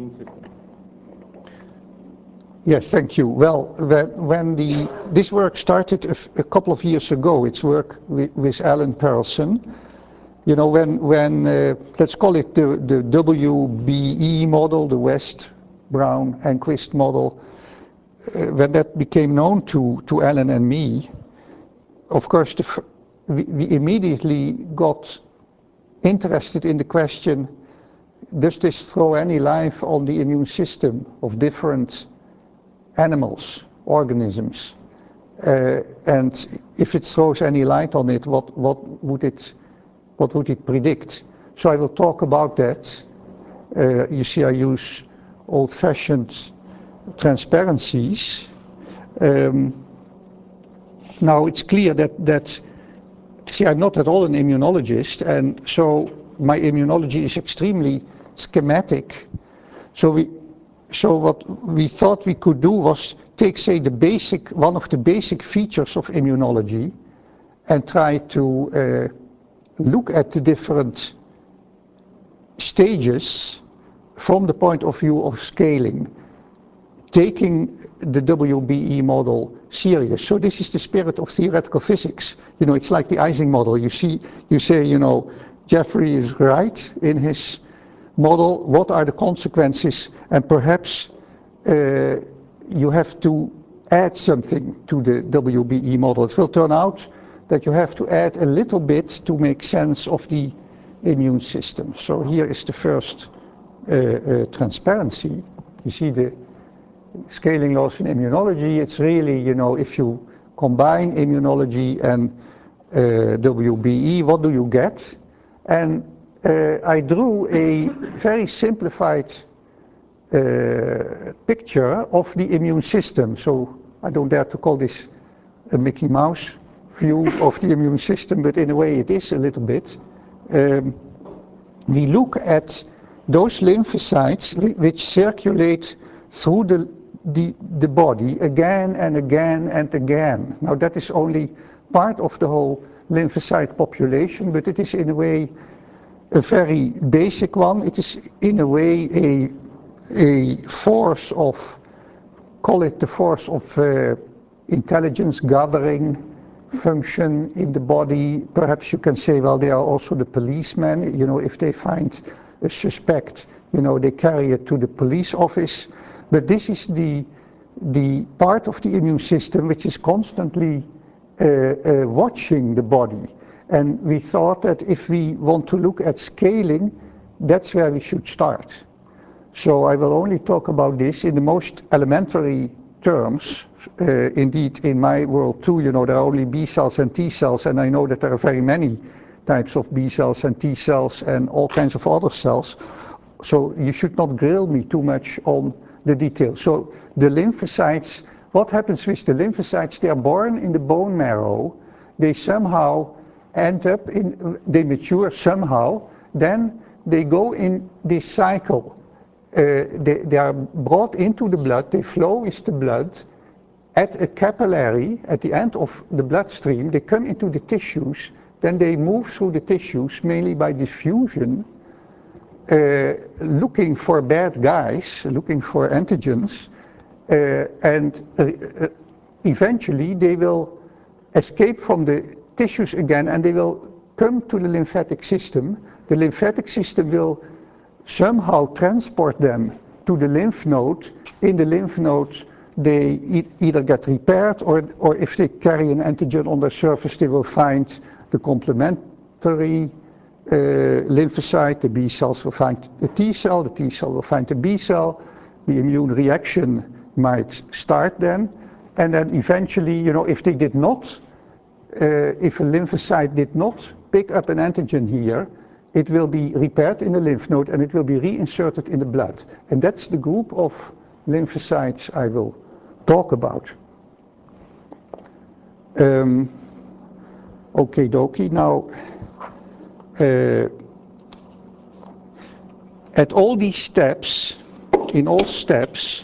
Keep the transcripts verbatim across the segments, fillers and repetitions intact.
immune system? Yes, thank you. Well, when, when the, this work started a, a couple of years ago, it's work with, with Alan Perelson. You know, when, when uh, let's call it the, the W B E model, the West, Brown, Enquist model, uh, when that became known to, to Alan and me, of course, the, we, we immediately got interested in the question, does this throw any light on the immune system of different animals, organisms? Uh, and if it throws any light on it, what, what would it what would it predict? So I will talk about that. Uh, you see, I use old-fashioned transparencies. Um, now it's clear that, that, see, I'm not at all an immunologist, and so my immunology is extremely schematic. So we, so what we thought we could do was take, say, the basic, one of the basic features of immunology, and try to uh, look at the different stages from the point of view of scaling, taking the W B E model serious. So this is the spirit of theoretical physics. You know, it's like the Ising model. You see, you say, you know, Jeffrey is right in his model. What are the consequences? And perhaps uh, you have to add something to the W B E model. It will turn out that you have to add a little bit to make sense of the immune system. So here is the first uh, uh, transparency. You see the scaling laws in immunology. It's really, you know, if you combine immunology and uh, W B E, what do you get? And uh, I drew a very simplified uh, picture of the immune system. So I don't dare to call this a Mickey Mouse view of the immune system, but in a way it is a little bit. Um, we look at those lymphocytes which circulate through the, the, the body again and again and again. Now that is only part of the whole lymphocyte population, but it is in a way a very basic one. It is in a way a, a force of, call it the force of uh, intelligence gathering function in the body. Perhaps you can say, well, they are also the policemen. You know, if they find a suspect, you know, they carry it to the police office. But this is the, the part of the immune system which is constantly uh, uh, watching the body. And we thought that if we want to look at scaling, that's where we should start. So I will only talk about this in the most elementary terms. Uh, indeed, in my world too, you know, there are only B cells and T cells, and I know that there are very many types of B cells and T cells and all kinds of other cells. So you should not grill me too much on the details. So the lymphocytes, what happens with the lymphocytes? They are born in the bone marrow. They somehow end up in, they mature somehow, then they go in this cycle. Uh, they, they are brought into the blood, they flow with the blood at a capillary, at the end of the bloodstream, they come into the tissues, then they move through the tissues mainly by diffusion, uh, looking for bad guys, looking for antigens, uh, and uh, eventually they will escape from the tissues again and they will come to the lymphatic system. The lymphatic system will somehow transport them to the lymph node. In the lymph node they e either get repaired or, or if they carry an antigen on their surface they will find the complementary uh, lymphocyte. The B cells will find the T cell, the T cell will find the B cell, the immune reaction might start then, and then eventually, you know, if they did not, uh, if a lymphocyte did not pick up an antigen here, it will be repaired in the lymph node and it will be reinserted in the blood. And that's the group of lymphocytes I will talk about. Um, okay, dokie. Now, uh, at all these steps, in all steps,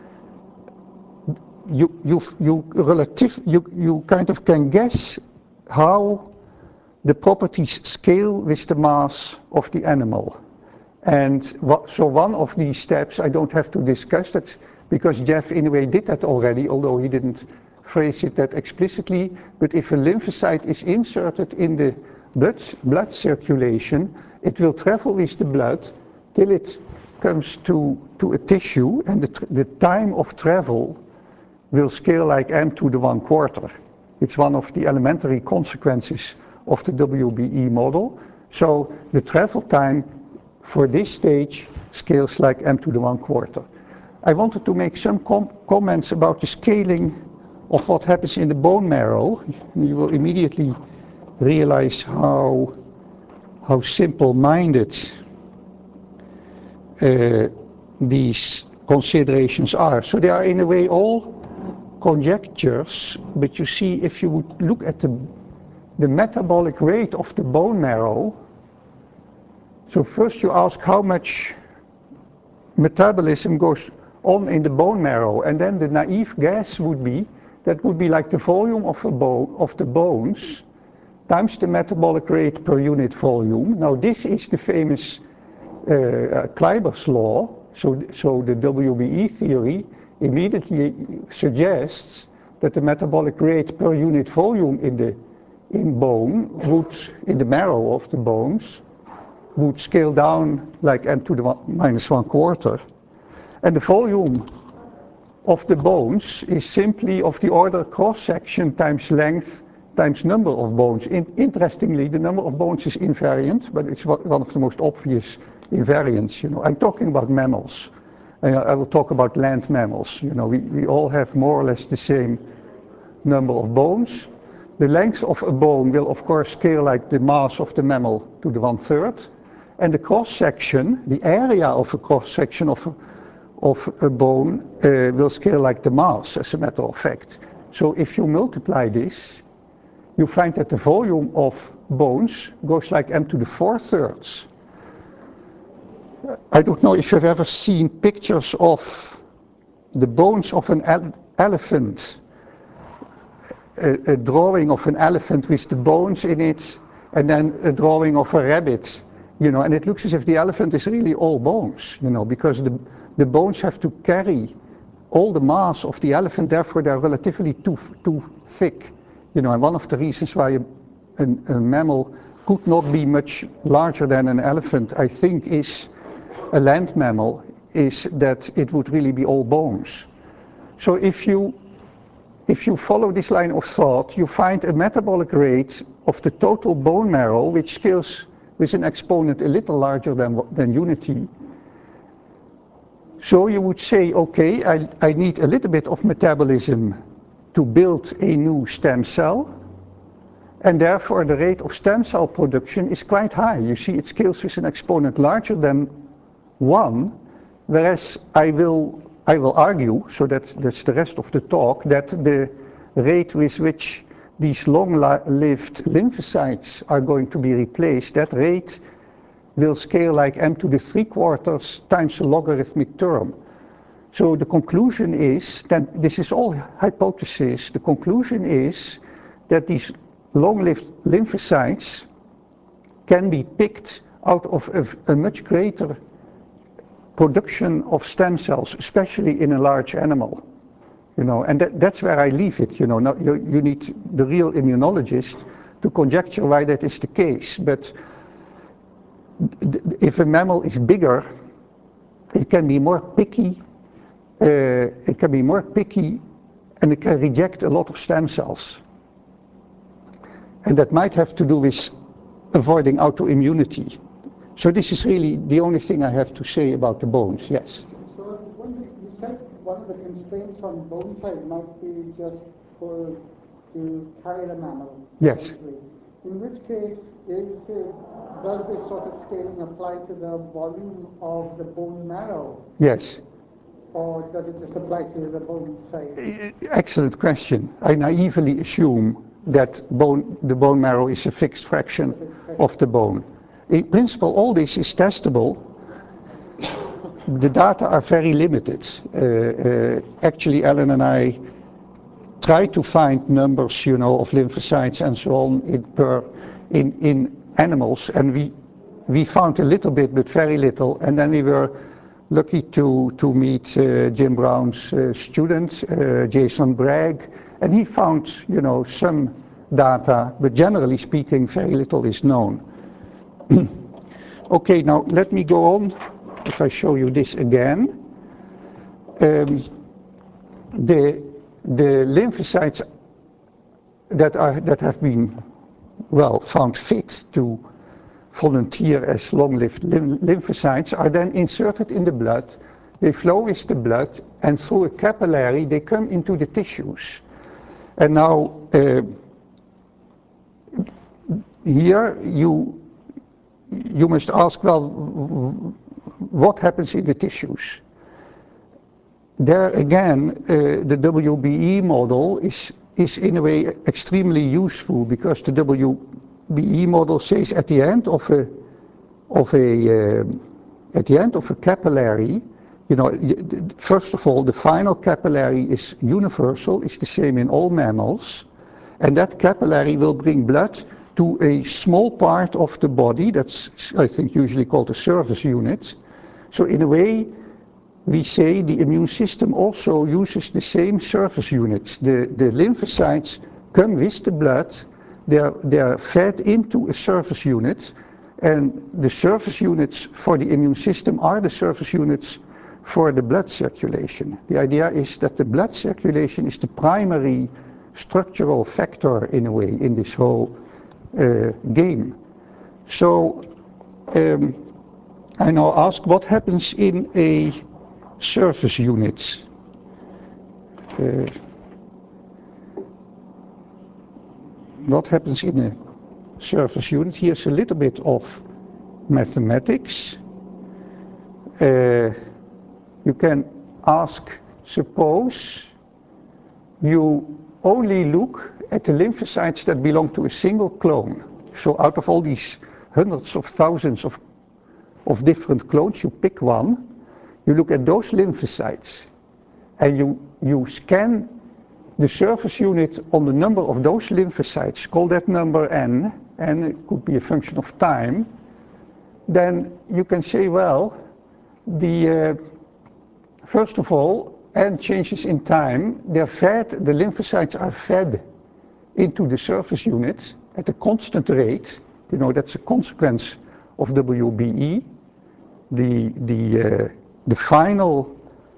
you you you relative you you kind of can guess how the properties scale with the mass of the animal. And what, so one of these steps I don't have to discuss that because Jeff in a way did that already, although he didn't phrase it that explicitly. But if a lymphocyte is inserted in the blood, blood circulation, it will travel with the blood till it comes to, to a tissue, and the, the time of travel will scale like m to the one quarter. It's one of the elementary consequences of the W B E model. So the travel time for this stage scales like m to the one quarter. I wanted to make some com comments about the scaling of what happens in the bone marrow. You will immediately realize how, how simple-minded uh, these considerations are. So they are in a way all conjectures, but you see, if you would look at the, the metabolic rate of the bone marrow, so first you ask how much metabolism goes on in the bone marrow, and then the naive guess would be that would be like the volume of, a bone, of the bones times the metabolic rate per unit volume. Now this is the famous uh, Kleiber's law, so, so the W B E theory immediately suggests that the metabolic rate per unit volume in the in bone would, in the marrow of the bones, would scale down like m to the one, minus one quarter. And the volume of the bones is simply of the order cross-section times length times number of bones. In, interestingly, the number of bones is invariant, but it's one of the most obvious invariants. You know, I'm talking about mammals. And I will talk about land mammals. You know, we, we all have more or less the same number of bones. The length of a bone will, of course, scale like the mass of the mammal to the one-third. And the cross-section, the area of a cross-section of, of a bone uh, will scale like the mass, as a matter of fact. So if you multiply this, you find that the volume of bones goes like m to the four-thirds. I don't know if you've ever seen pictures of the bones of an ele elephant, a, a drawing of an elephant with the bones in it, and then a drawing of a rabbit. You know, and it looks as if the elephant is really all bones, you know, because the, the bones have to carry all the mass of the elephant, therefore they're relatively too, too thick. You know, and one of the reasons why a, a, a mammal could not be much larger than an elephant, I think, is a land mammal, is that it would really be all bones. So if you, if you follow this line of thought, you find a metabolic rate of the total bone marrow, which scales with an exponent a little larger than, than unity. So you would say, okay, I, I need a little bit of metabolism to build a new stem cell, and therefore the rate of stem cell production is quite high. You see, it scales with an exponent larger than one, whereas I will, I will argue, so that, that's the rest of the talk, that the rate with which these long-lived lymphocytes are going to be replaced, that rate will scale like m to the three quarters times a logarithmic term. So the conclusion is, that this is all hypothesis, the conclusion is that these long-lived lymphocytes can be picked out of a, a much greater production of stem cells, especially in a large animal. You know, and that, that's where I leave it. You know, now you, you need the real immunologist to conjecture why that is the case. But if a mammal is bigger, it can be more picky. Uh, it can be more picky, and it can reject a lot of stem cells. And that might have to do with avoiding autoimmunity. So this is really the only thing I have to say about the bones. Yes. So one thing you said, one of the constraints on bone size might be just for to carry the mammal. Yes. In which case, is it, does this sort of scaling apply to the volume of the bone marrow? Yes. Or does it just apply to the bone size? Excellent question. I naively assume that bone, the bone marrow is a fixed fraction of the bone. In principle, all this is testable. The data are very limited. Uh, uh, actually, Ellen and I try to find numbers, you know, of lymphocytes and so on in, per, in, in animals, and we we found a little bit, but very little, and then we were lucky to, to meet uh, Jim Brown's uh, student, uh, Jason Bragg, and he found, you know, some data, but generally speaking, very little is known. Okay, now let me go on, if I show you this again. Um, the, the lymphocytes that, are, that have been, well, found fit to volunteer as long-lived lymphocytes are then inserted in the blood. They flow with the blood, and through a capillary they come into the tissues. And now uh, here you you must ask, well, what happens in the tissues? There again, uh, the W B E model is is in a way extremely useful, because the W B E model says at the end of a of a uh, at the end of a capillary, you know, first of all, the final capillary is universal, it's the same in all mammals, and that capillary will bring blood to a small part of the body that's, I think, usually called a surface unit. So in a way, we say the immune system also uses the same surface units. The, the lymphocytes come with the blood, they're, they're fed into a surface unit, and the surface units for the immune system are the surface units for the blood circulation. The idea is that the blood circulation is the primary structural factor, in a way, in this whole uh, game. So um, I now ask, what happens in a surface unit? Uh, what happens in a surface unit? Here's a little bit of mathematics. Uh, you can ask, suppose you only look at the lymphocytes that belong to a single clone. So out of all these hundreds of thousands of, of different clones, you pick one, you look at those lymphocytes, and you, you scan the surface unit on the number of those lymphocytes, call that number n, and it could be a function of time, then you can say, well, the, uh, first of all, n changes in time, they're fed, the lymphocytes are fed into the surface unit at a constant rate. You know, that's a consequence of W B E. The, the, uh, the final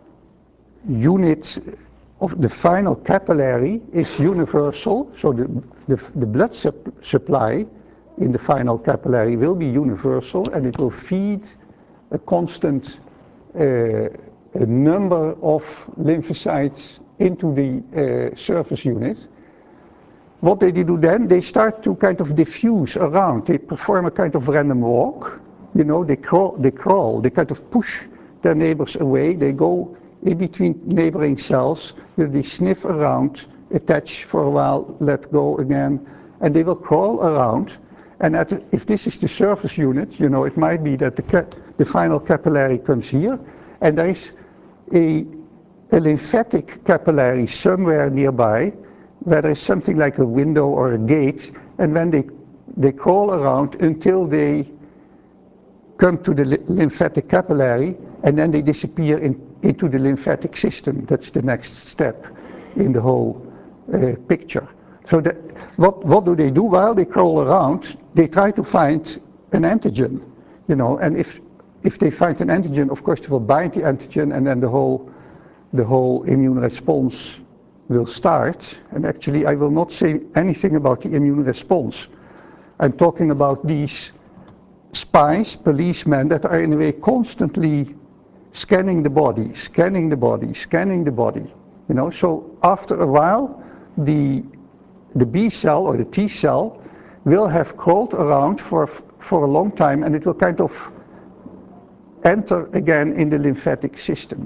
unit of the final capillary is universal, so the, the, the blood sup supply in the final capillary will be universal, and it will feed a constant uh, a number of lymphocytes into the uh, surface unit. What they do then, they start to kind of diffuse around. They perform a kind of random walk. You know, they crawl, they crawl, they kind of push their neighbors away. They go in between neighboring cells. You know, they sniff around, attach for a while, let go again, and they will crawl around. And at the, if this is the surface unit, you know, it might be that the, ca the final capillary comes here, and there is a, a lymphatic capillary somewhere nearby, where there is something like a window or a gate, and when they, they crawl around until they come to the lymphatic capillary, and then they disappear in, into the lymphatic system. That's the next step in the whole uh, picture. So that, what, what do they do while they crawl around? They try to find an antigen, you know, and if, if they find an antigen, of course they will bind the antigen, and then the whole, the whole immune response will start. And actually I will not say anything about the immune response. I'm talking about these spies, policemen, that are in a way constantly scanning the body, scanning the body, scanning the body. You know, so after a while, the, the B cell or the T cell will have crawled around for, for a long time, and it will kind of enter again in the lymphatic system.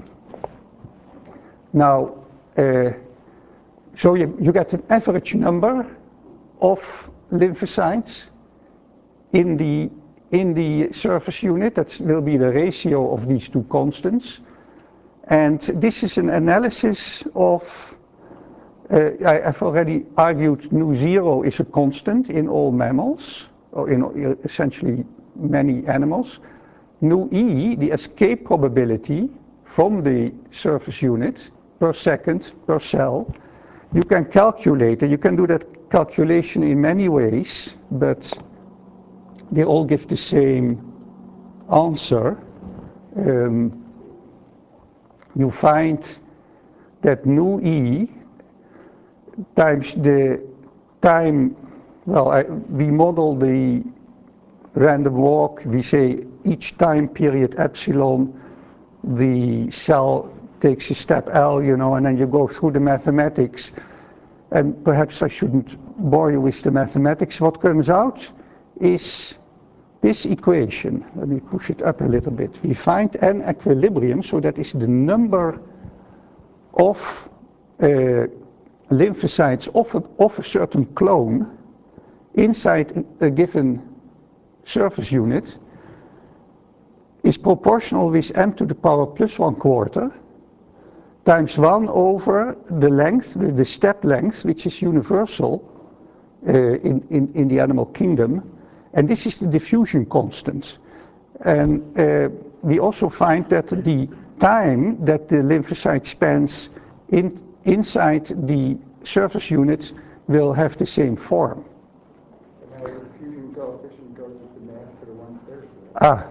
Now, uh, so you, you get an average number of lymphocytes in the, in the surface unit. That will be the ratio of these two constants. And this is an analysis of, uh, I, I've already argued nu zero is a constant in all mammals, or in essentially many animals. Nu E, the escape probability from the surface unit per second per cell, you can calculate it. You can do that calculation in many ways, but they all give the same answer. Um, you find that nu E times the time, well, I, we model the random walk, we say each time period epsilon, the cell takes a step L, you know, and then you go through the mathematics. And perhaps I shouldn't bore you with the mathematics. What comes out is this equation. Let me push it up a little bit. We find an equilibrium, so that is the number of uh, lymphocytes of a, of a certain clone inside a given surface unit is proportional with m to the power plus one quarter times one over the length, the step length, which is universal uh, in, in, in the animal kingdom. And this is the diffusion constant. And uh, we also find that the time that the lymphocyte spends in, inside the surface unit will have the same form. And now the diffusion coefficient goes with the mass to the one third. Ah.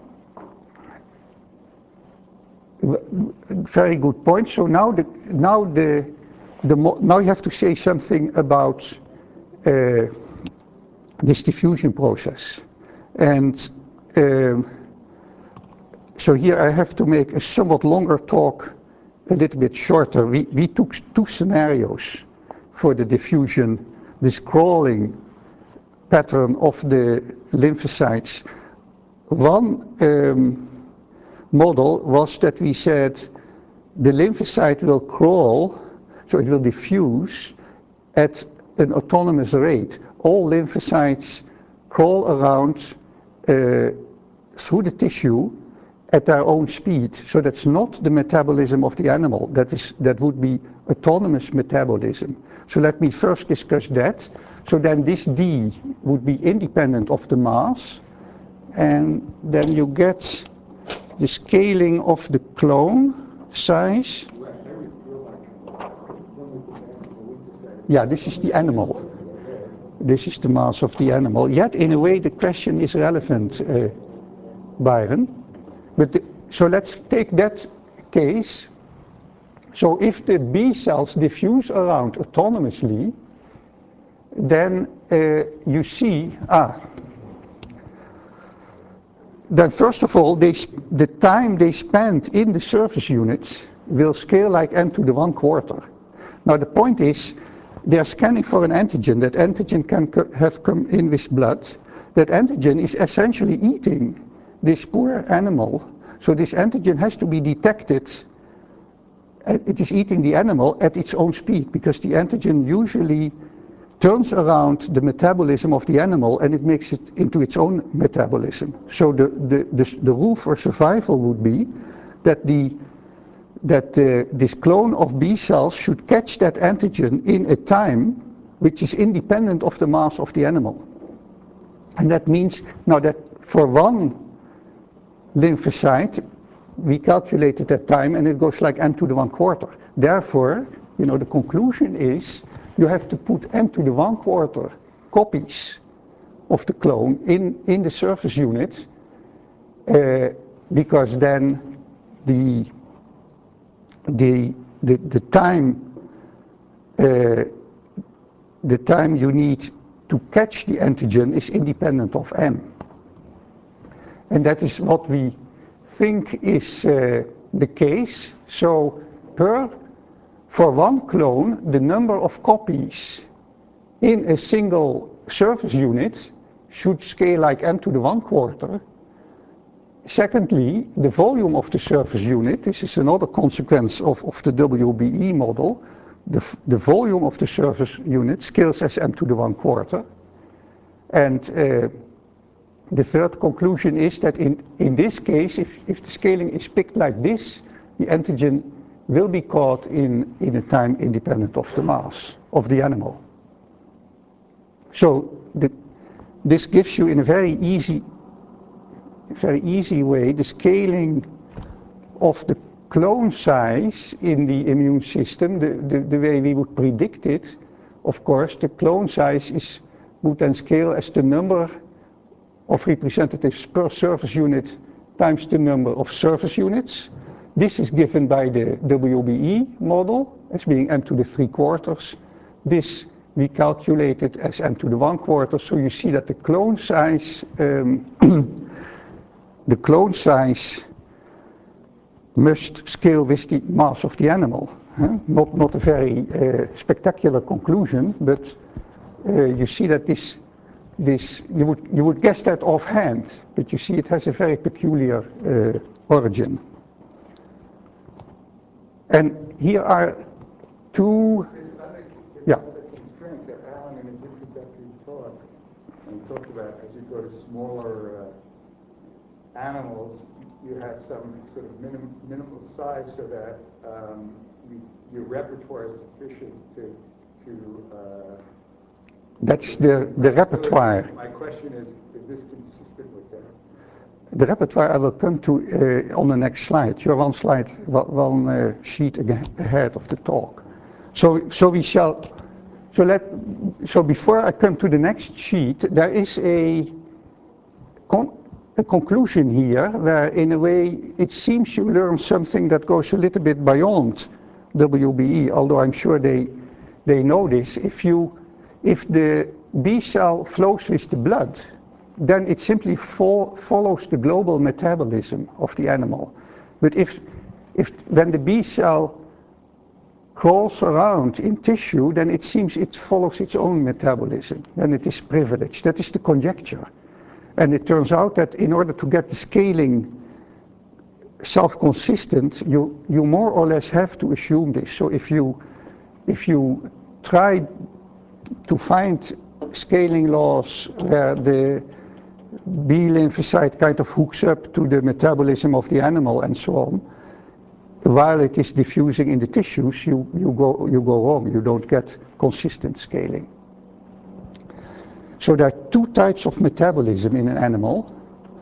Very good point. So now the now the the now you have to say something about uh, this diffusion process, and um, so here I have to make a somewhat longer talk, a little bit shorter. We we took two scenarios for the diffusion, this crawling pattern of the lymphocytes. One um, model was that we said the lymphocyte will crawl, so it will diffuse at an autonomous rate. All lymphocytes crawl around uh, through the tissue at their own speed. So that's not the metabolism of the animal. That is, that would be autonomous metabolism. So let me first discuss that. So then this D would be independent of the mass, and then you get the scaling of the clone size. Yeah, this is the animal. This is the mass of the animal. Yet, in a way, the question is relevant, uh, Byron. But the, so let's take that case. So if the B cells diffuse around autonomously, then uh, you see, ah, then first of all, they, the time they spend in the surface unit will scale like n to the one quarter. Now the point is, they are scanning for an antigen. That antigen can co have come in with blood. That antigen is essentially eating this poor animal. So this antigen has to be detected. It is eating the animal at its own speed, because the antigen usually turns around the metabolism of the animal and it makes it into its own metabolism. So the, the, the, the rule for survival would be that, the, that uh, this clone of B cells should catch that antigen in a time which is independent of the mass of the animal. And that means now that for one lymphocyte, we calculated that time and it goes like n to the one quarter. Therefore, you know, the conclusion is you have to put n to the one quarter copies of the clone in, in the surface unit, uh, because then the, the, the, the time uh, the time you need to catch the antigen is independent of n. And that is what we think is uh, the case. So per For one clone, the number of copies in a single surface unit should scale like n to the one quarter. Secondly, the volume of the surface unit, this is another consequence of, of the W B E model, the, the volume of the surface unit scales as m to the one quarter. And uh, the third conclusion is that in, in this case, if, if the scaling is picked like this, the antigen will be caught in, in a time independent of the mass of the animal. So the, this gives you in a very easy very easy way, the scaling of the clone size in the immune system, the, the, the way we would predict it, of course, the clone size is, would then scale as the number of representatives per surface unit times the number of surface units. This is given by the W B E model as being m to the three quarters. This we calculated as m to the one quarter, so you see that the clone size, um, the clone size must scale with the mass of the animal. Huh? Not, not a very uh, spectacular conclusion, but uh, you see that this, this you, would, you would guess that offhand, but you see it has a very peculiar uh, origin. And here are two, yeah. Constraint that Alan in his introductory talk, when he talked about as you go to smaller uh, animals, you have some sort of minim, minimal size so that um, you, your repertoire is sufficient to, to uh, that's the, the repertoire. My question is, is this consistent with that? The repertoire I will come to uh, on the next slide. You're one slide, one uh, sheet ahead of the talk. So, so we shall, so let, so before I come to the next sheet, there is a, con a conclusion here where in a way it seems you learn something that goes a little bit beyond W B E, although I'm sure they, they know this. If you, if the B cell flows with the blood, then it simply fo follows the global metabolism of the animal. But if, if when the B cell crawls around in tissue, then it seems it follows its own metabolism, and it is privileged. That is the conjecture. And it turns out that in order to get the scaling self-consistent, you, you more or less have to assume this. So if you, if you try to find scaling laws where the B lymphocyte kind of hooks up to the metabolism of the animal and so on, while it is diffusing in the tissues, you, you, go, you go wrong. You don't get consistent scaling. So there are two types of metabolism in an animal.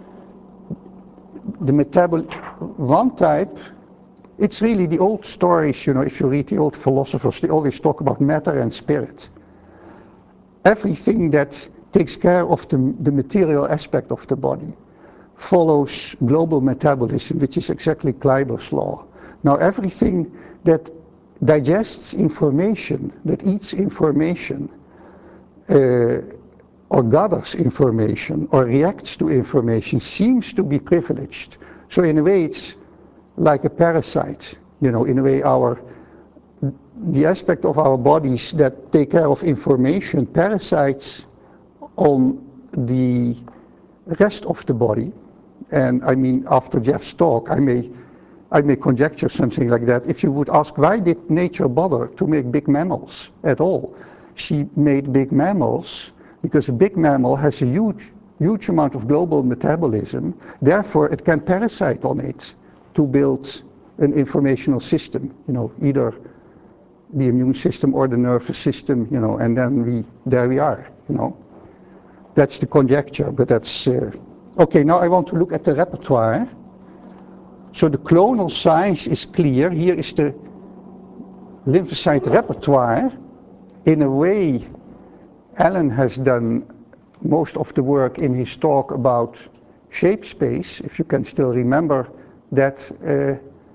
The metabol one type, it's really the old stories, you know, if you read the old philosophers, they always talk about matter and spirit. Everything that takes care of the, the material aspect of the body follows global metabolism, which is exactly Kleiber's law. Now everything that digests information, that eats information, uh, or gathers information, or reacts to information, seems to be privileged. So in a way it's like a parasite, you know, in a way our, the aspect of our bodies that take care of information, parasites on the rest of the body. And I mean, after Jeff's talk, I may, I may conjecture something like that. If you would ask, why did nature bother to make big mammals at all? She made big mammals because a big mammal has a huge, huge amount of global metabolism. Therefore, it can parasite on it to build an informational system, you know, either the immune system or the nervous system, you know, and then we, there we are, you know. That's the conjecture, but that's, uh, okay, now I want to look at the repertoire. So the clonal size is clear. Here is the lymphocyte repertoire. In a way, Alan has done most of the work in his talk about shape space, if you can still remember that. Uh,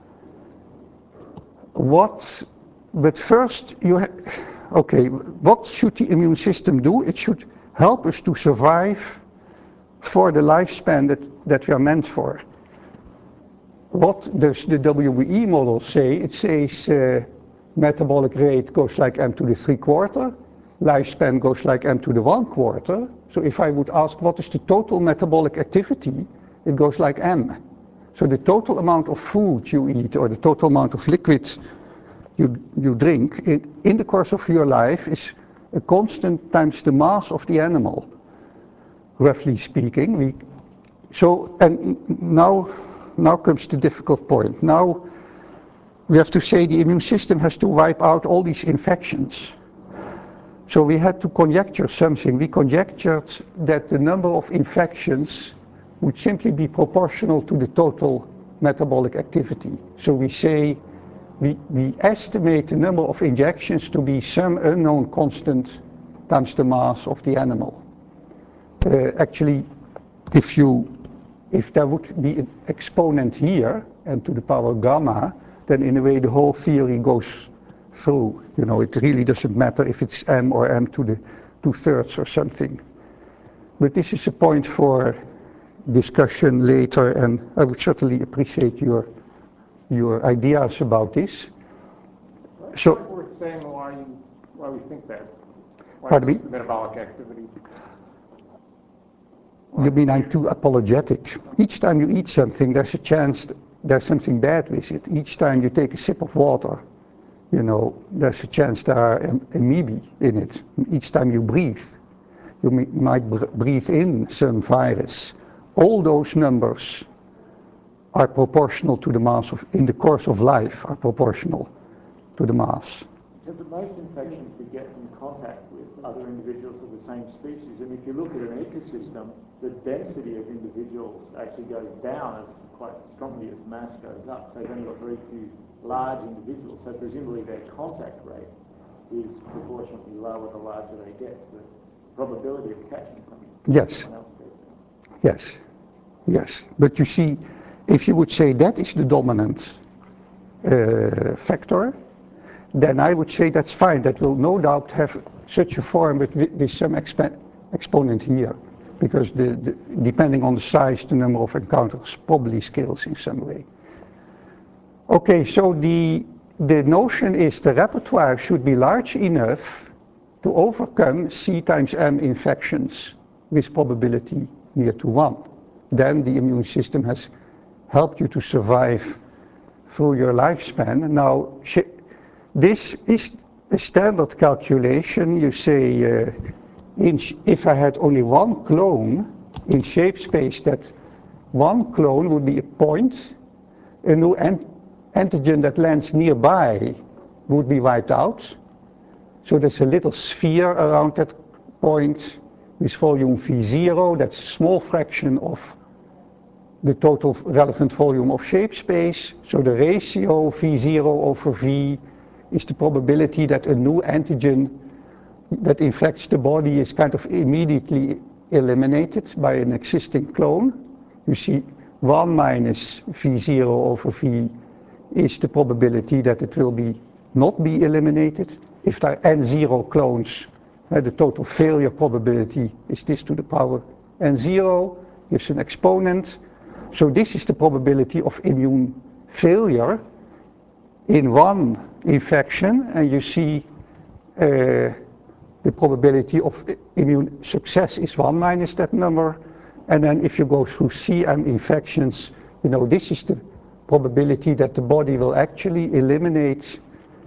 what, but first, you ha okay, what should the immune system do? It should help us to survive for the lifespan that, that we are meant for. What does the W B E model say? It says uh, metabolic rate goes like m to the three quarter, lifespan goes like m to the one quarter. So if I would ask what is the total metabolic activity, it goes like m. So the total amount of food you eat or the total amount of liquid you, you drink in, in the course of your life is a constant times the mass of the animal, roughly speaking. We, so, and now, now comes the difficult point. Now we have to say the immune system has to wipe out all these infections. So we had to conjecture something. We conjectured that the number of infections would simply be proportional to the total metabolic activity. So we say, we, we estimate the number of injections to be some unknown constant times the mass of the animal. Uh, actually, if you, if there would be an exponent here, and to the power gamma, then in a way the whole theory goes through. You know, it really doesn't matter if it's m or m to the two-thirds or something. But this is a point for discussion later, and I would certainly appreciate your your ideas about this. It's So, not worth saying why you, why we think that. Why Pardon me? the metabolic activity. you mean I'm too apologetic? Each time you eat something, there's a chance there's something bad with it. Each time you take a sip of water, you know, there's a chance there are am- amoebae in it. Each time you breathe, you m- might br- breathe in some virus. All those numbers are proportional to the mass of, in the course of life, are proportional to the mass. So the most infections we get from contact with other individuals of the same species, and if you look at an ecosystem, the density of individuals actually goes down as quite strongly as mass goes up. So you've only got very few large individuals, so presumably their contact rate is proportionately lower the larger they get. So the probability of catching something Yes. someone else goes down. Yes, yes. But you see, if you would say that is the dominant uh, factor, then I would say that's fine. That will no doubt have such a form, but with, with some exp- exponent here, because the, the, depending on the size, the number of encounters probably scales in some way. Okay, so the, the notion is the repertoire should be large enough to overcome C times M infections with probability near to one. Then the immune system has helped you to survive through your lifespan. Now, sh- this is a standard calculation. You say, uh, in sh- if I had only one clone in shape space, that one clone would be a point, a new ant- antigen that lands nearby would be wiped out. So there's a little sphere around that point with volume V zero. That's a small fraction of the total relevant volume of shape space. So the ratio V zero over V is the probability that a new antigen that infects the body is kind of immediately eliminated by an existing clone. You see one minus V zero over V is the probability that it will be not be eliminated. If there are n zero clones, uh, the total failure probability is this to the power n zero, gives an exponent. So this is the probability of immune failure in one infection, and you see uh, the probability of immune success is one minus that number. And then if you go through C M infections, you know, this is the probability that the body will actually eliminate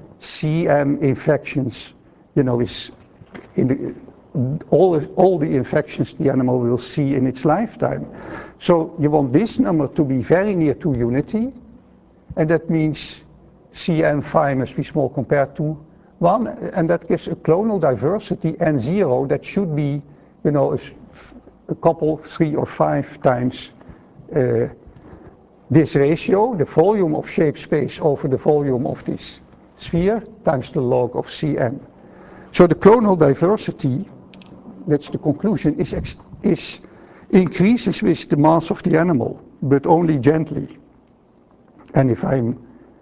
C M infections, you know, is in the, all, all the infections the animal will see in its lifetime. So you want this number to be very near to unity, and that means C M phi must be small compared to one, and that gives a clonal diversity n zero that should be, you know, a, a couple, three or five times uh, this ratio, the volume of shape space over the volume of this sphere, times the log of C M. So the clonal diversity, that's the conclusion, is, ex- is increases with the mass of the animal, but only gently. And if I'm,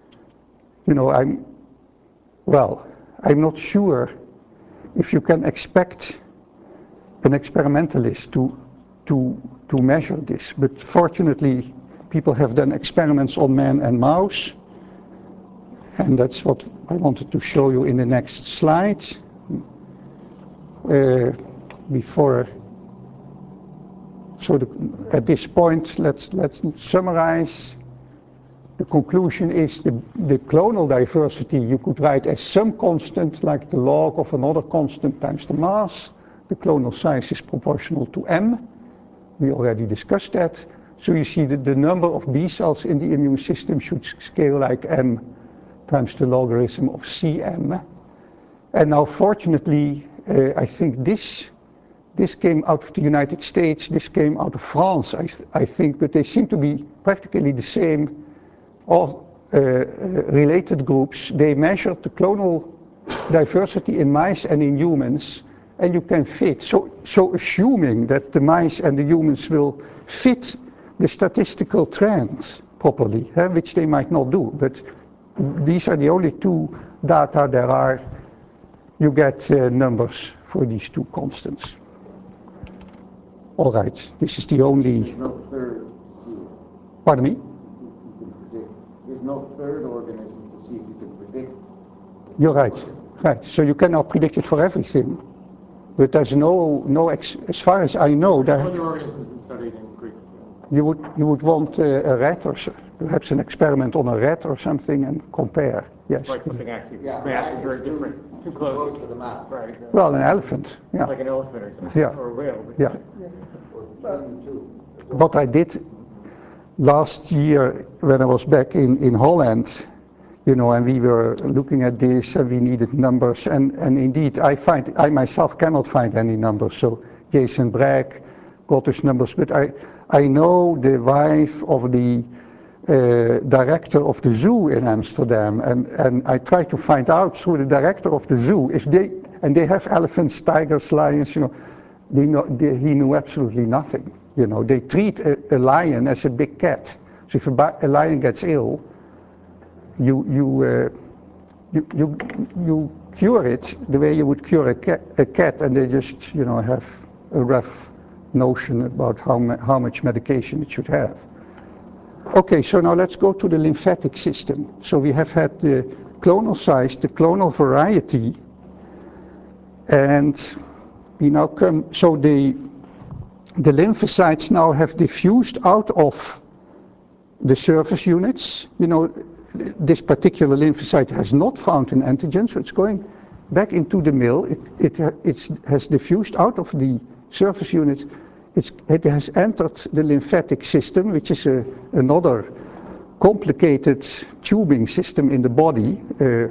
you know, I'm, well, I'm not sure if you can expect an experimentalist to, to, to measure this, but fortunately people have done experiments on man and mouse, and that's what I wanted to show you in the next slide. Uh, before, so the, at this point, let's, let's summarize. The conclusion is the, the clonal diversity you could write as some constant, like the log of another constant times the mass. The clonal size is proportional to M. We already discussed that. So you see that the number of B cells in the immune system should scale like M times the logarithm of C M. And now fortunately, uh, I think this This came out of the United States, this came out of France, I, th I think, but they seem to be practically the same, all uh, related groups. They measured the clonal diversity in mice and in humans, and you can fit. So, so assuming that the mice and the humans will fit the statistical trends properly, eh, which they might not do, but these are the only two data there are, you get uh, numbers for these two constants. All right, this is the only... There's no third to see it. Pardon me? You can predict. There's no third organism to see if you can predict. You're right, right. So you cannot predict it for everything. But there's no, no ex as far as I know, there, Other organisms been studied in Greek. you would, you would want uh, a rat or so, perhaps an experiment on a rat or something and compare, yes. Right, something actually, Yeah, mass that is very is too- different, too Too close. close to the mouth. Right, exactly. Well, an elephant, yeah, Like an elephant or something, Yeah. or a whale. but- yeah. Or between the two. What I did last year when I was back in, in Holland, you know, and we were looking at this and we needed numbers, and, and indeed I find, I myself cannot find any numbers, so Jason Bragg got us numbers, but I, I know the wife of the uh, director of the zoo in Amsterdam, and, and I tried to find out through the director of the zoo if they, and they have elephants, tigers, lions, you know, they know, they, he knew absolutely nothing. You know, they treat a, a lion as a big cat. So if a, a lion gets ill, you you, uh, you you you cure it the way you would cure a cat, a cat, and they just, you know, have a rough notion about how how much medication it should have. Okay, so now let's go to the lymphatic system. So we have had the clonal size, the clonal variety, and we now come. So the the lymphocytes now have diffused out of the surface units. You know, this particular lymphocyte has not found an antigen, so it's going back into the mill. It, it it's, has diffused out of the surface unit. It's, it has entered the lymphatic system, which is a, another complicated tubing system in the body. Uh,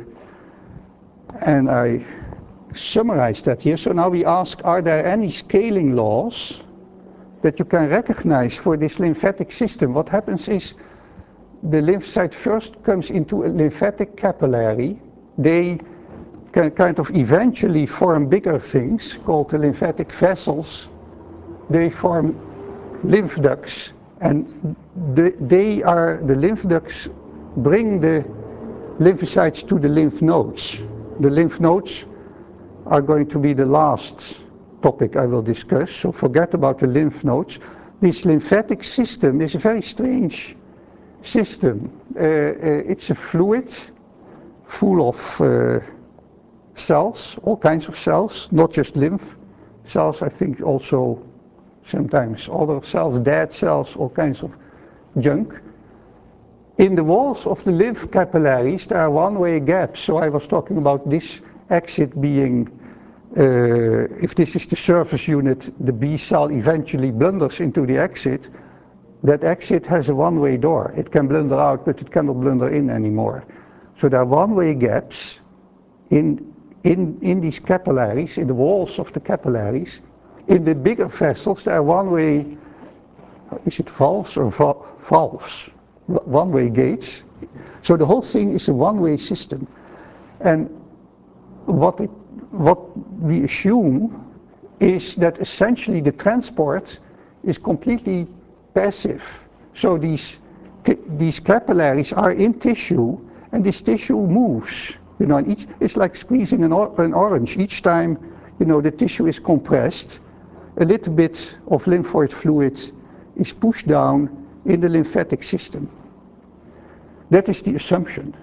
and I summarized that here. So now we ask, are there any scaling laws that you can recognize for this lymphatic system? What happens is the lymphocyte first comes into a lymphatic capillary. They can kind of eventually form bigger things called the lymphatic vessels. They form lymph ducts, and the, they are, the lymph ducts bring the lymphocytes to the lymph nodes. The lymph nodes are going to be the last topic I will discuss, so forget about the lymph nodes. This lymphatic system is a very strange system. Uh, uh, it's a fluid full of uh, cells, all kinds of cells, not just lymph cells, I think also sometimes other cells, dead cells, all kinds of junk. In the walls of the lymph capillaries there are one-way gaps, so I was talking about this exit being Uh, if this is the surface unit, the B cell eventually blunders into the exit. That exit has a one-way door. It can blunder out, but it cannot blunder in anymore. So there are one-way gaps in, in, in these capillaries, in the walls of the capillaries. In the bigger vessels, there are one-way, is it valves or val valves? One-way gates. So the whole thing is a one-way system. And what it What we assume is that essentially the transport is completely passive. So these, these capillaries are in tissue, and this tissue moves. You know, and each, it's like squeezing an, or, an orange. Each time, you know, the tissue is compressed, a little bit of lymphoid fluid is pushed down in the lymphatic system. That is the assumption.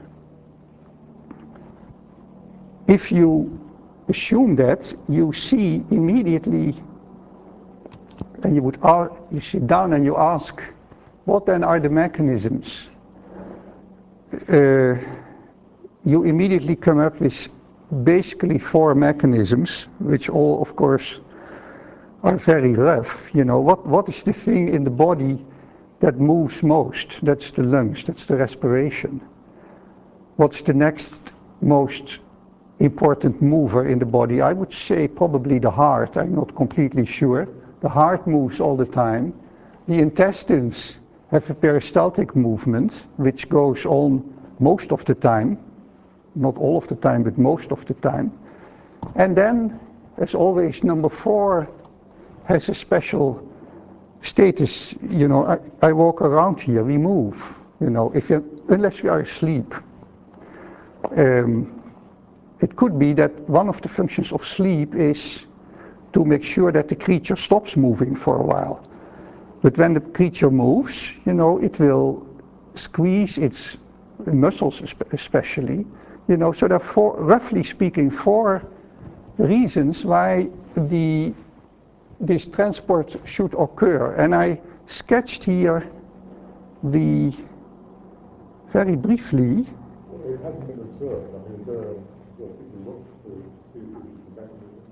If you assume that, you see immediately, and you would ask, you sit down and you ask, what then are the mechanisms? Uh, you immediately come up with basically four mechanisms, which all, of course, are very rough. You know, what, what is the thing in the body that moves most? That's the lungs, that's the respiration. What's the next most important mover in the body? I would say probably the heart. I'm not completely sure. The heart moves all the time. The intestines have a peristaltic movement, which goes on most of the time. Not all of the time, but most of the time. And then, as always, number four has a special status. You know, I, I walk around here, we move, you know, if you, unless we are asleep. Um, it could be that one of the functions of sleep is to make sure that the creature stops moving for a while. But when the creature moves, you know, it will squeeze its muscles especially, you know, so there are four, roughly speaking, four reasons why the this transport should occur. And I sketched here the, very briefly. It hasn't been observed. I mean, is there a, is there a look to see if this is the mechanism?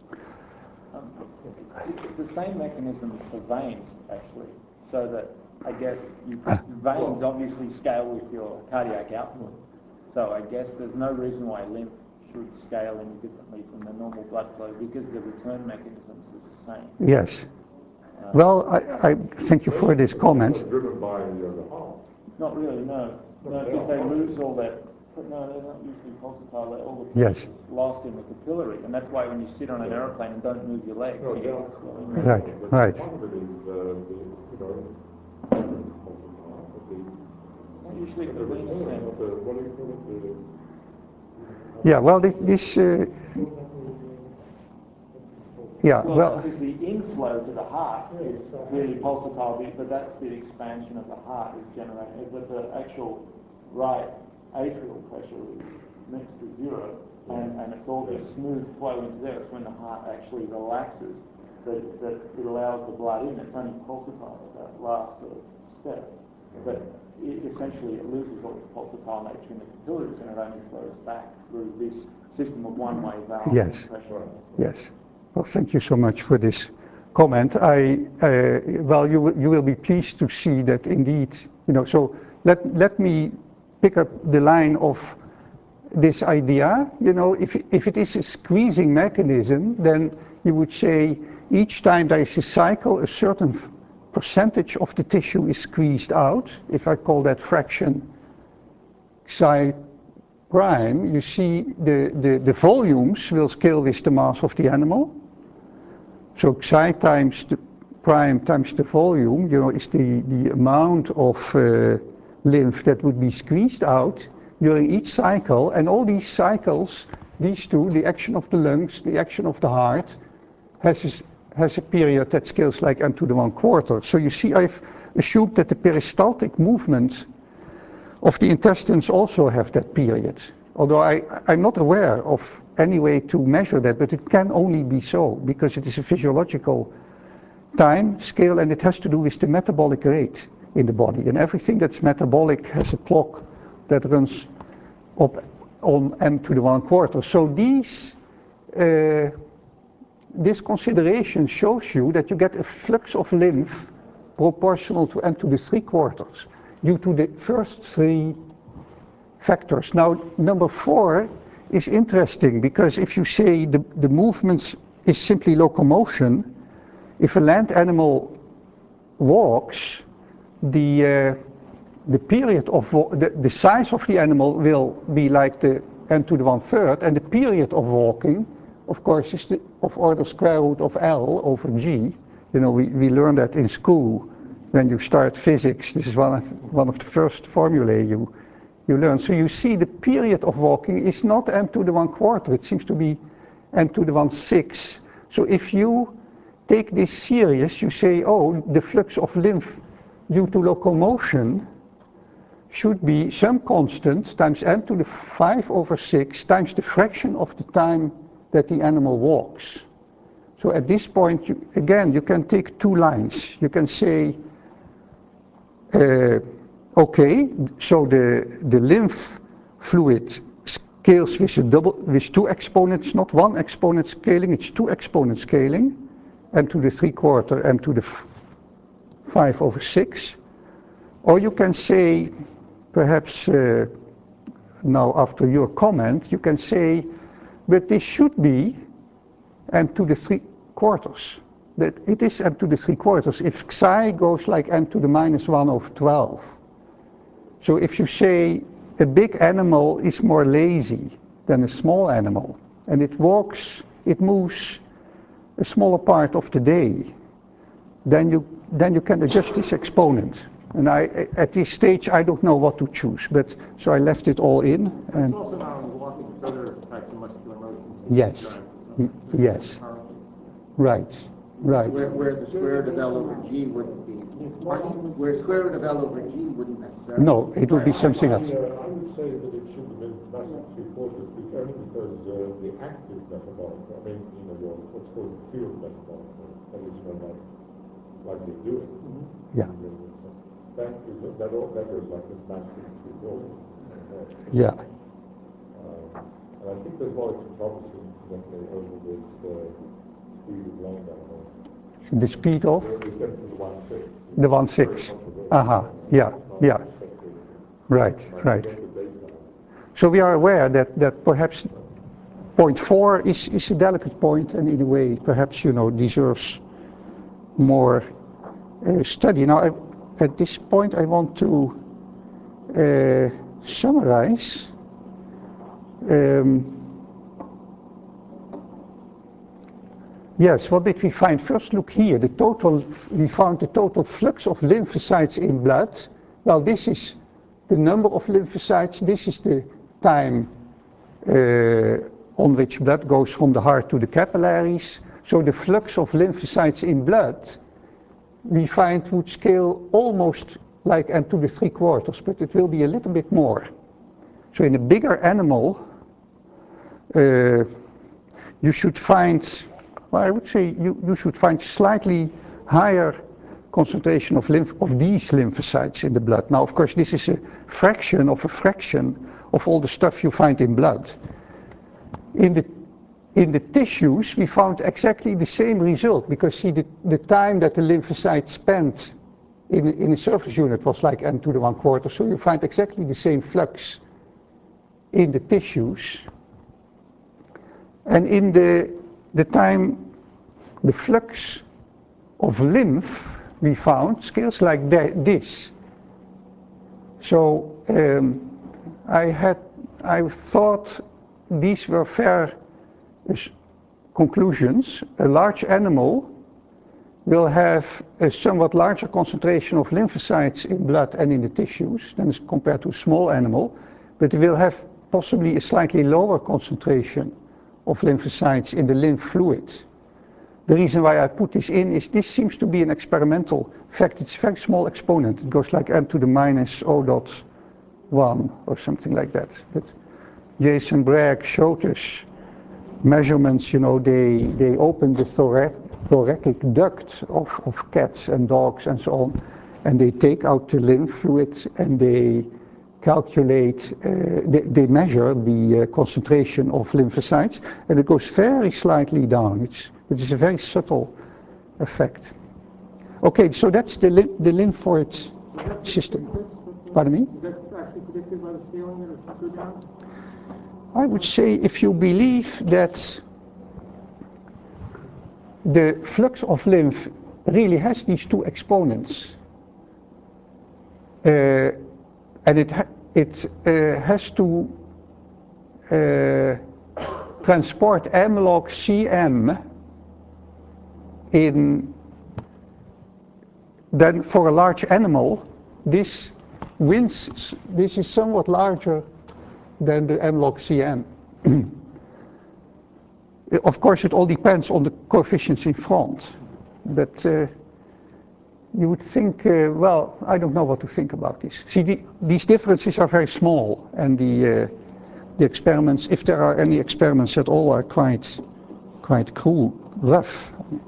Um, it's the same mechanism for veins, actually. So that, I guess, you could, veins obviously scale with your cardiac output. So I guess there's no reason why lymph should scale any differently from the normal blood flow because the return mechanisms is the same. Yes. Uh, well, I, I thank you for this comment. It's driven by the, uh, the heart. Not really, no. No, because they lose all that. No, they're not usually pulsatile. All the yes. is lost in the capillary, and that's why when you sit on an aeroplane and don't move your legs, no, you yeah. get swelling. Right, but right. Part of it is uh, the, you know, pulsatile, but the Not usually but the the venous return end. of the, what do you call it, the yeah, well, this, this uh, yeah, well, well, because the inflow to the heart is clearly pulsatile, but that's the expansion of the heart is generated. But the actual right atrial pressure is next to zero, and, and it's all just smooth flow into there. It's when the heart actually relaxes that, that it allows the blood in. It's only pulsatile at that last sort of step. But it, essentially it loses all its pulsatile nature in the capillaries and it only flows back through this system of one-way valves yes. and pressure. Yes. Well, thank you so much for this comment. I, uh, well, you, you will be pleased to see that indeed, you know, so let, let me pick up the line of this idea. You know, if, if it is a squeezing mechanism, then you would say each time there is a cycle, a certain percentage of the tissue is squeezed out. If I call that fraction psi prime, you see the, the, the volumes will scale with the mass of the animal. So psi times the prime times the volume, you know, is the, the amount of uh, lymph that would be squeezed out during each cycle. And all these cycles, these two, the action of the lungs, the action of the heart, has a, has a period that scales like m to the one quarter. So you see, I've assumed that the peristaltic movement of the intestines also have that period. Although I, I'm not aware of any way to measure that, but it can only be so because it is a physiological time scale and it has to do with the metabolic rate in the body. And everything that's metabolic has a clock that runs up on m to the one quarter. So these, uh, this consideration shows you that you get a flux of lymph proportional to m to the three quarters due to the first three factors. Now, number four is interesting because if you say the, the movements is simply locomotion, if a land animal walks, the, uh, the period of, the, the size of the animal will be like the m to the one third, and the period of walking, of course, is the, of order square root of L over G. You know, we, we learned that in school when you start physics. This is one of, one of the first formulae you you learn. So you see the period of walking is not m to the one quarter, it seems to be m to the one sixth. So if you take this serious, you say, oh, the flux of lymph due to locomotion should be some constant times m to the five over six times the fraction of the time that the animal walks. So at this point, you, again, you can take two lines. You can say, uh, okay, so the, the lymph fluid scales with a double, with two exponents, not one exponent scaling, it's two exponent scaling, m to the three quarter, m to the f five over six. Or you can say, perhaps uh, now after your comment, you can say but this should be m to the three quarters. That it is m to the three quarters if psi goes like m to the minus one over twelve. So if you say a big animal is more lazy than a small animal, and it walks, it moves a smaller part of the day, then you then you can adjust this exponent. And I, at this stage, I don't know what to choose, but so I left it all in. And it's also not unlocking further types of muscular motion. Yes, y yes, right, right. Where, where the square root of L over G wouldn't be. Where square root of L over G wouldn't necessarily. No, it would be something I, else. uh, I would say that it should have been massive three quarters, only because uh, the active metabolic, I mean, you know, your, what's called field metabolic, that is, you know, like, like you're doing. Mm-hmm. Yeah. That is a, that all that goes like a massive three quarters. Yeah. Um, and I think there's a lot of controversy, incidentally, over this uh, speed of land animals. The speed of? They said to the one six. The one six. Aha, yeah, yeah. Right, right. So we are aware that, that perhaps point four is, is a delicate point, and in a way perhaps, you know, deserves more uh, study. Now, I, at this point I want to uh, summarize. Um, Yes, what did we find? First, look here. The total, we found the total flux of lymphocytes in blood. Well, this is the number of lymphocytes. This is the time uh, on which blood goes from the heart to the capillaries. So the flux of lymphocytes in blood, we find would scale almost like m to the three quarters, but it will be a little bit more. So in a bigger animal, uh, you should find, well, I would say you, you should find slightly higher concentration of, lymph, of these lymphocytes in the blood. Now, of course, this is a fraction of a fraction of all the stuff you find in blood. In the, in the tissues, we found exactly the same result, because see, the, the time that the lymphocyte spent in, in a surface unit was like m to the one quarter, so you find exactly the same flux in the tissues. And in the, the time, the flux of lymph we found scales like that, this. So um, I had, I thought these were fair conclusions. A large animal will have a somewhat larger concentration of lymphocytes in blood and in the tissues than compared to a small animal, but it will have possibly a slightly lower concentration of lymphocytes in the lymph fluid. The reason why I put this in is this seems to be an experimental fact. It's a very small exponent. It goes like m to the minus zero point one or something like that. But Jason Bragg showed us measurements, you know, they, they open the thorac thoracic duct of, of cats and dogs and so on, and they take out the lymph fluid and they calculate, uh, they, they measure the uh, concentration of lymphocytes, and it goes very slightly down. It's, it is a very subtle effect. Okay, so that's the, ly the lymphoid system. Pardon me? Is that actually predicted by the scaling that it's good now? I would say if you believe that the flux of lymph really has these two exponents, uh, and it, ha it uh, has to uh, transport m log Cm in, then for a large animal, this wins, this is somewhat larger than the m log Cm. Of course, it all depends on the coefficients in front, but uh, you would think, uh, well, I don't know what to think about this. See, the, these differences are very small, and the, uh, the experiments, if there are any experiments at all, are quite, quite cool, rough.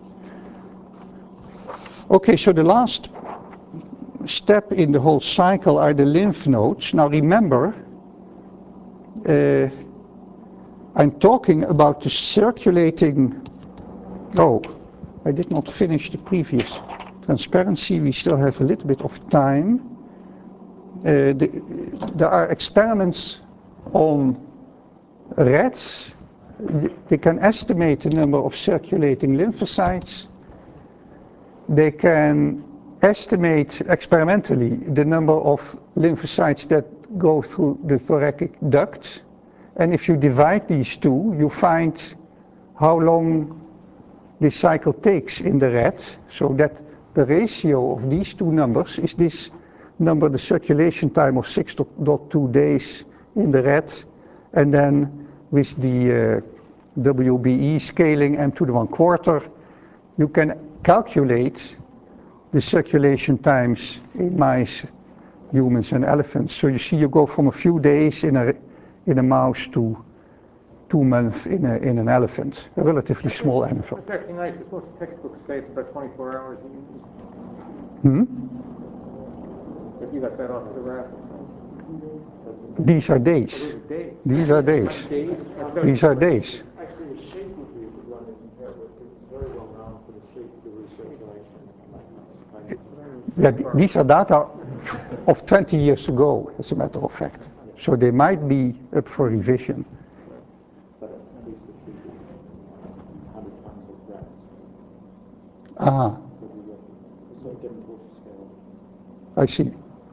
Okay, so the last step in the whole cycle are the lymph nodes. Now remember, uh, I'm talking about the circulating, oh, I did not finish the previous transparency. We still have a little bit of time. Uh, the, there are experiments on rats they can estimate the number of circulating lymphocytes. They can estimate experimentally the number of lymphocytes that go through the thoracic duct. And if you divide these two, you find how long this cycle takes in the rat, so that the ratio of these two numbers is this number, the circulation time of six point two days in the rat, and then with the uh, W B E scaling m to the one quarter, you can calculate the circulation times in mice, humans, and elephants. So you see, you go from a few days in a in a mouse to two months in a in an elephant, a relatively small animal. That's actually nice, because most textbooks say it's about twenty-four hours. Hmm? If you got that off the raft. These are days. These are days. These are days. Actually, the sheep would be a good one to compare with, because it's very well known for the sheep, the recirculation. Yeah, th these are data of twenty years ago, as a matter of fact. So they might be up for revision. But at least the sheep is one hundred tons of that. Ah, So getting towards the scale. I see.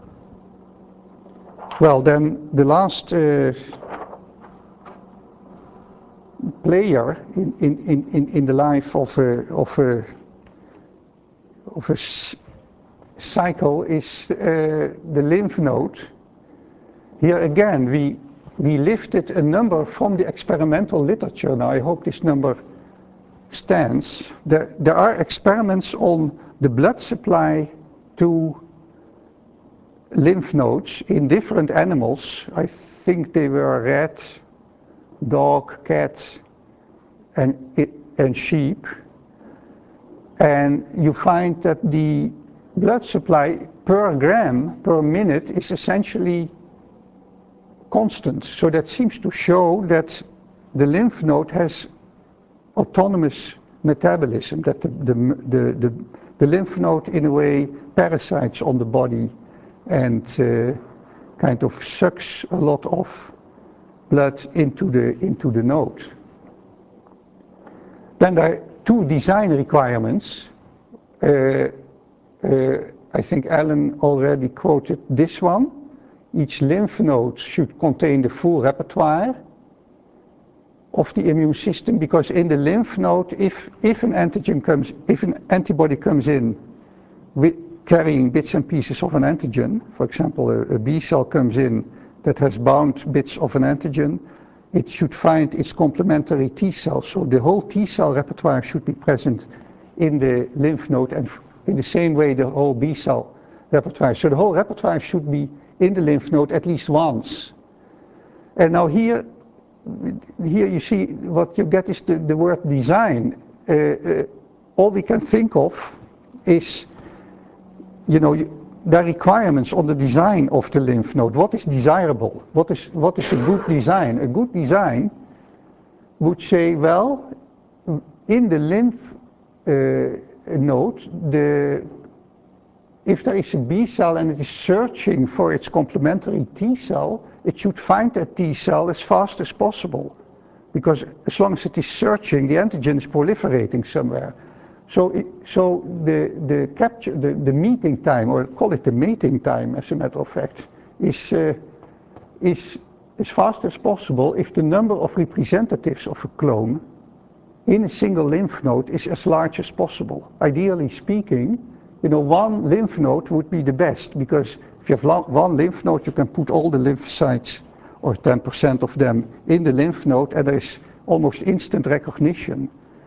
Well, then the last uh, player in, in, in, in the life of a, of a, of a s cycle is uh, the lymph node. Here again, we, we lifted a number from the experimental literature. Now, I hope this number stands. There, there are experiments on the blood supply to lymph nodes in different animals. I think they were rat, dog, cat, and, and sheep. And you find that the blood supply per gram per minute is essentially constant. So that seems to show that the lymph node has autonomous metabolism, that the, the, the, the, the lymph node in a way parasites on the body and uh, kind of sucks a lot of blood into the, into the node. Then there are two design requirements. Uh, uh, I think Alan already quoted this one. Each lymph node should contain the full repertoire of the immune system, because in the lymph node, if, if an antigen comes, if an antibody comes in with carrying bits and pieces of an antigen, for example, a, a B cell comes in that has bound bits of an antigen, it should find its complementary T cell. So the whole T cell repertoire should be present in the lymph node, and in the same way the whole B cell repertoire. So the whole repertoire should be in the lymph node at least once. And now here, here you see what you get is the, the word design. Uh, uh, all we can think of is, you know, there are requirements on the design of the lymph node. What is desirable? What is, what is a good design? A good design would say, well, in the lymph uh, node, the, if there is a B cell and it is searching for its complementary T cell, it should find that T cell as fast as possible. Because as long as it is searching, the antigen is proliferating somewhere. So, it, so the, the capture, the, the meeting time, or call it the mating time, as a matter of fact, is, uh, is as fast as possible if the number of representatives of a clone in a single lymph node is as large as possible. Ideally speaking, you know, one lymph node would be the best, because if you have one lymph node, you can put all the lymphocytes, or ten percent of them, in the lymph node, and there is almost instant recognition.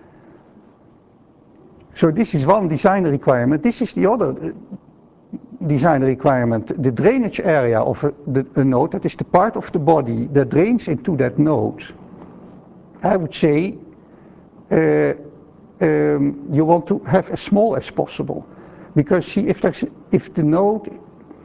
So this is one design requirement. This is the other design requirement. The drainage area of a, the, a node, that is the part of the body that drains into that node, I would say uh, um, you want to have as small as possible. Because see, if, there's, if the node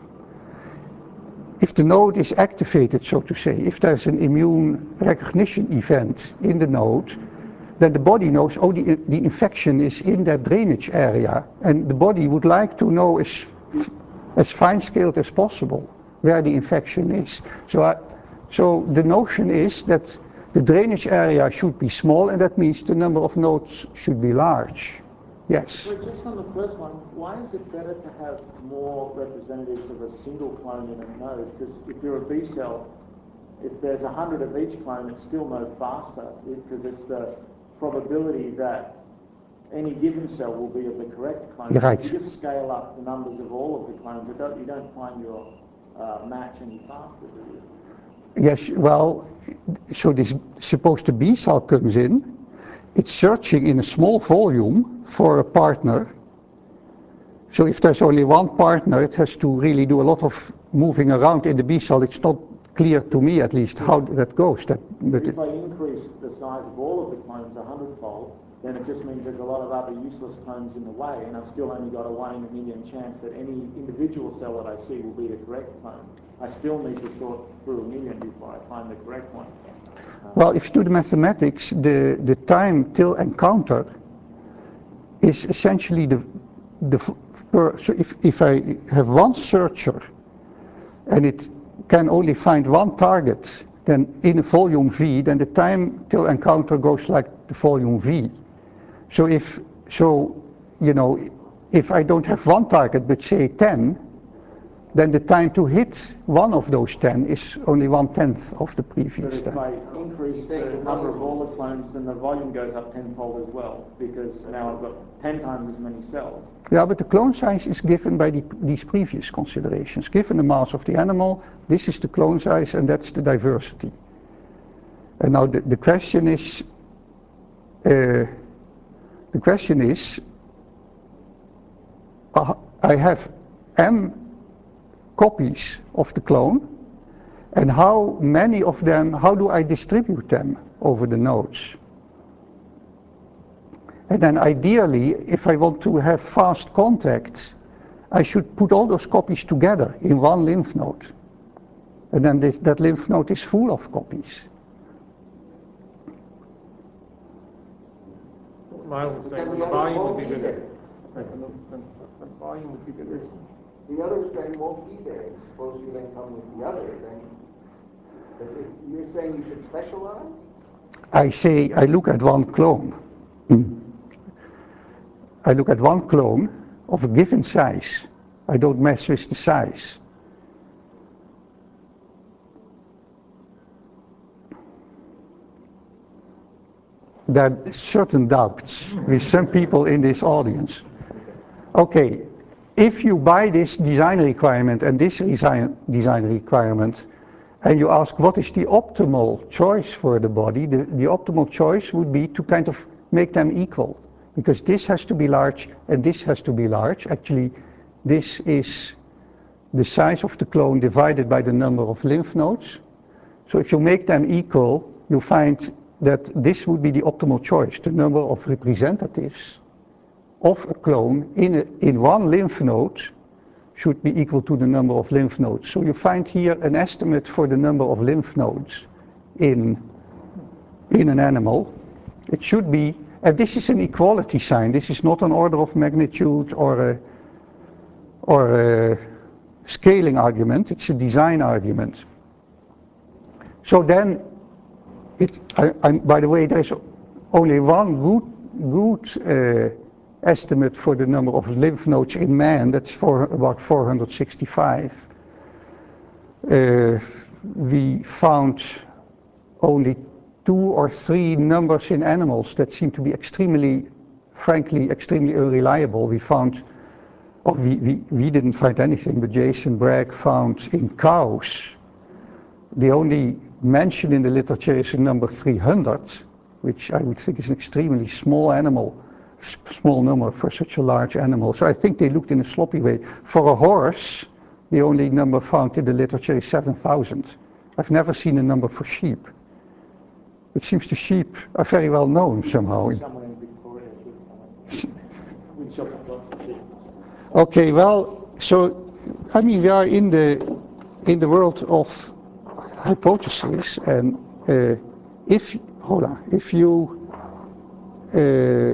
if the node is activated, so to say, if there's an immune recognition event in the node, then the body knows, oh, the, the infection is in that drainage area, and the body would like to know as, as fine-scaled as possible where the infection is. So, I, so the notion is that the drainage area should be small, and that means the number of nodes should be large. Yes? So just on the first one, why is it better to have more representatives of a single clone in a node? Because if you're a B cell, if there's a hundred of each clone, it's still no faster, because it's the probability that any given cell will be of the correct clone. Right. If you just scale up the numbers of all of the clones, you don't, you don't find your uh, match any faster, do you? Yes, well, so this supposed to B cell comes in, it's searching in a small volume for a partner. So if there's only one partner, it has to really do a lot of moving around in the B cell. It's not clear to me, at least, how that goes. That, but if I increase the size of all of the clones a hundredfold, then it just means there's a lot of other useless clones in the way, and I've still only got a one in a million chance that any individual cell that I see will be the correct clone. I still need to sort through a million before I find the correct one. Well, if you do the mathematics, the, the time till encounter is essentially the, the per, so if, if I have one searcher and it can only find one target, then in a volume V, then the time till encounter goes like the volume V. So if, so, you know, if I don't have one target, but say ten, then the time to hit one of those ten is only one-tenth of the previous But if time. I increase the number of all the clones, then the volume goes up tenfold as well, because now I've got ten times as many cells. Yeah, but the clone size is given by the, these previous considerations. Given the mass of the animal, this is the clone size, and that's the diversity. And now the, the question is, uh, the question is, uh, I have m copies of the clone, and how many of them, how do I distribute them over the nodes? And then ideally, if I want to have fast contact, I should put all those copies together in one lymph node. And then this, that lymph node is full of copies. Miles is But saying then the the others volume would won't be be bigger. there. Right, and the, and the volume would be bigger. The others then won't be there. Suppose you then come with the other, then, but if you're saying you should specialize? I say, I look at one clone. I look at one clone of a given size. I don't mess with the size. There are certain doubts with some people in this audience. Okay, if you buy this design requirement and this design, design requirement, and you ask what is the optimal choice for the body, the, the optimal choice would be to kind of make them equal. Because this has to be large and this has to be large. Actually, this is the size of the clone divided by the number of lymph nodes. So if you make them equal, you find that this would be the optimal choice. The number of representatives of a clone in, a, in one lymph node should be equal to the number of lymph nodes. So you find here an estimate for the number of lymph nodes in, in an animal. It should be, and this is an equality sign. This is not an order of magnitude or a, or a scaling argument. It's a design argument. So then, it, I, I, by the way, there's only one good, good uh, estimate for the number of lymph nodes in man. That's for about four hundred sixty-five. Uh, we found only two or three numbers in animals that seem to be extremely, frankly, extremely unreliable. We found, oh, we, we, we didn't find anything, but Jason Bragg found in cows, the only mention in the literature is a number three hundred, which I would think is an extremely small animal, small number for such a large animal. So I think they looked in a sloppy way. For a horse, the only number found in the literature is seven thousand. I've never seen a number for sheep. It seems the sheep are very well known somehow. Someone in Victoria should we chop up lots of sheep. Okay, well, so I mean we are in the in the world of hypotheses, and uh, if hold on, if you uh,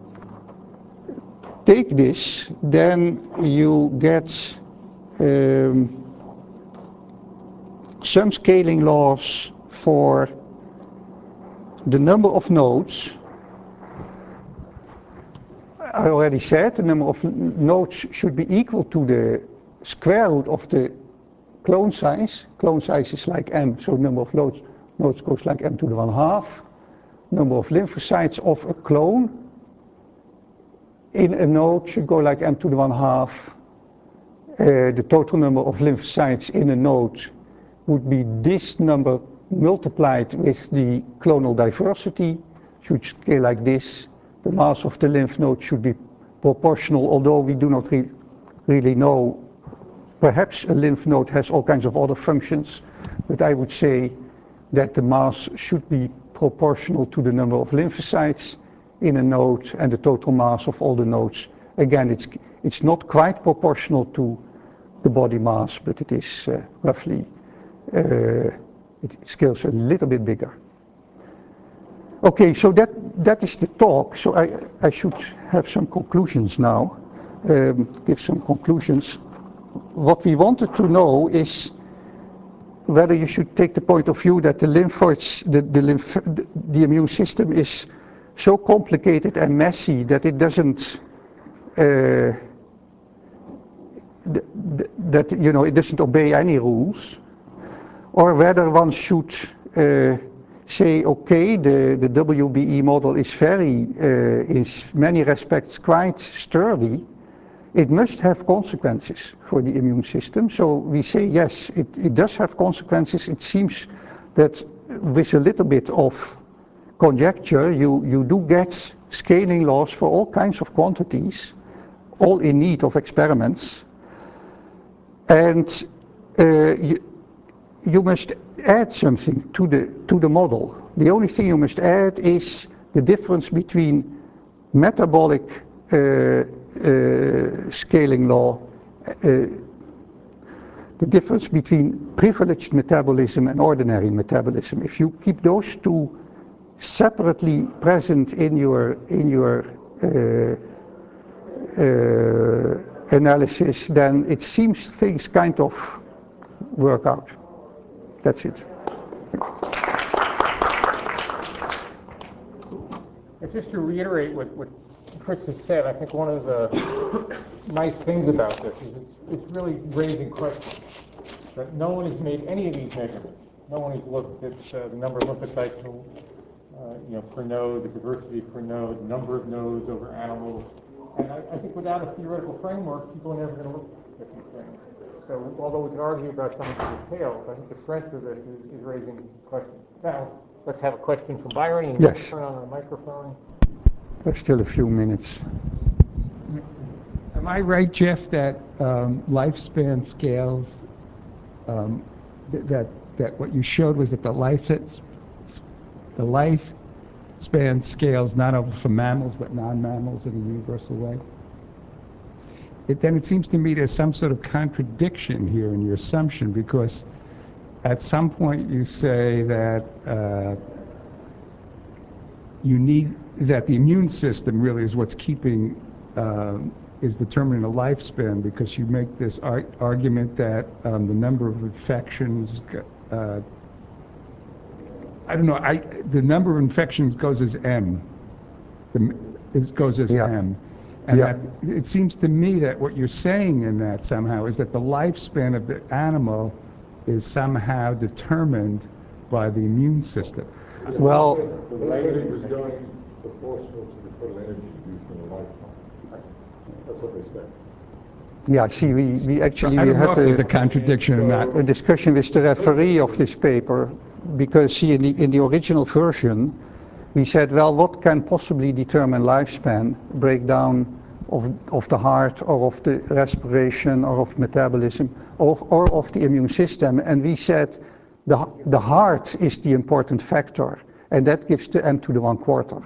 take this, then you get um, some scaling laws for the number of nodes, I already said, the number of nodes should be equal to the square root of the clone size. Clone size is like m, so number of nodes, nodes goes like m to the one half. Number of lymphocytes of a clone in a node should go like m to the one half. Uh, the total number of lymphocytes in a node would be this number multiplied with the clonal diversity, should scale like this. The mass of the lymph node should be proportional, although we do not re really know. Perhaps a lymph node has all kinds of other functions, but I would say that the mass should be proportional to the number of lymphocytes in a node and the total mass of all the nodes. Again, it's, it's not quite proportional to the body mass, but it is uh, roughly, uh, it scales a little bit bigger. Okay, so that, that is the talk. So I, I should have some conclusions now, um, give some conclusions. What we wanted to know is whether you should take the point of view that the lymphoids, the, the, lymph, the, the immune system is so complicated and messy that it doesn't, uh, th th that, you know, it doesn't obey any rules, or whether one should uh, say, okay, the, the W B E model is very, uh, in many respects quite sturdy. It must have consequences for the immune system. So we say, yes, it, it does have consequences. It seems that with a little bit of conjecture, you, you do get scaling laws for all kinds of quantities, all in need of experiments. And uh, you, you must add something to the, to the model. The only thing you must add is the difference between metabolic uh, uh, scaling law, uh, the difference between privileged metabolism and ordinary metabolism. If you keep those two separately present in your, in your uh, uh, analysis, then it seems things kind of work out. That's it. And just to reiterate what, what Fritz has said, I think one of the nice things about this is it's, it's really raising questions. That no one has made any of these measurements. No one has looked at uh, the number of lymphocytes uh, you know, per node, the diversity per node, number of nodes over animals. And I, I think without a theoretical framework, people are never going to look at these things. So although we can argue about some of the details, I think the strength of this is, is raising questions. Now, let's have a question from Byron, and yes. Turn on the microphone. There's still a few minutes. Am I right, Jeff, that um, lifespan scales, um, th that that what you showed was that the life the lifespan scales not only for mammals but non-mammals in a universal way? It, then it seems to me there's some sort of contradiction here in your assumption, because at some point you say that uh, you need, that the immune system really is what's keeping, uh, is determining the lifespan, because you make this ar argument that um, the number of infections, uh, I don't know, I, the number of infections goes as M, the, it goes as yeah. M. And yeah. that, it seems to me that what you're saying in that somehow is that the lifespan of the animal is somehow determined by the immune system. Well, the rate it was going proportional to the total energy used in a lifetime. That's what they said. yeah, see, we, we actually I we don't know had if there's a, a contradiction or not. a discussion with the referee of this paper, because see, in the, in the original version, we said, well, what can possibly determine lifespan? Breakdown of, of the heart, or of the respiration, or of metabolism, or, or of the immune system. And we said the, the heart is the important factor, and that gives the m to the one quarter.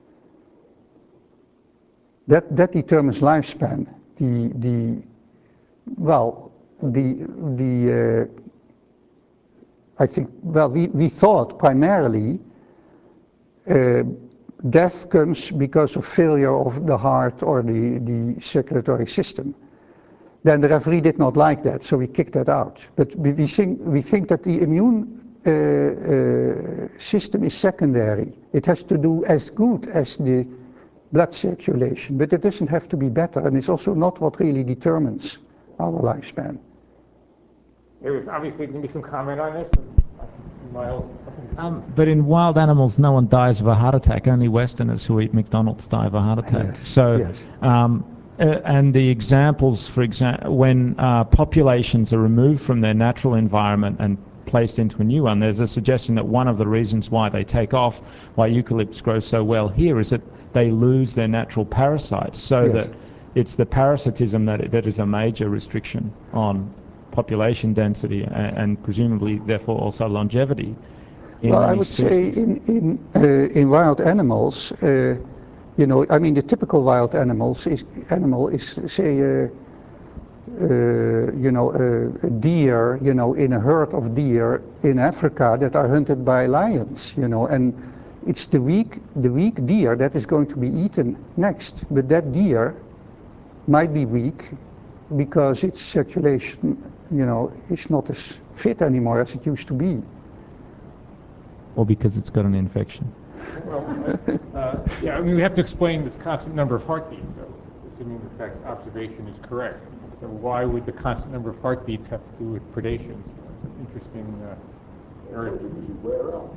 That, that determines lifespan. The, the, well, the, the uh, I think, well, we, we thought primarily Uh, death comes because of failure of the heart or the, the circulatory system. Then the referee did not like that, so we kicked that out. But we, we, think, we think that the immune uh, uh, system is secondary. It has to do as good as the blood circulation, but it doesn't have to be better, and it's also not what really determines our lifespan. There was obviously going to be some comment on this. Miles. Um, but in wild animals, no one dies of a heart attack. Only Westerners who eat McDonald's die of a heart attack. Yes, So, yes. um, uh, and the examples, for example, when uh, populations are removed from their natural environment and placed into a new one, there's a suggestion that one of the reasons why they take off, why eucalypts grow so well here, is that they lose their natural parasites. So Yes. that it's the parasitism that that is a major restriction on population density and, and presumably therefore also longevity in Well, many I would species. say in in uh, in wild animals, uh, you know, I mean the typical wild animals is animal is say uh, uh, you know a, a deer, you know, in a herd of deer in Africa that are hunted by lions, you know, and it's the weak the weak deer that is going to be eaten next, but that deer might be weak because its circulation, you know, is not as fit anymore as it used to be. Or because it's got an infection. Well, uh, yeah, I mean, we have to explain this constant number of heartbeats, though, assuming that that observation is correct. So why would the constant number of heartbeats have to do with predation? So that's an interesting uh, area. Because you wear out.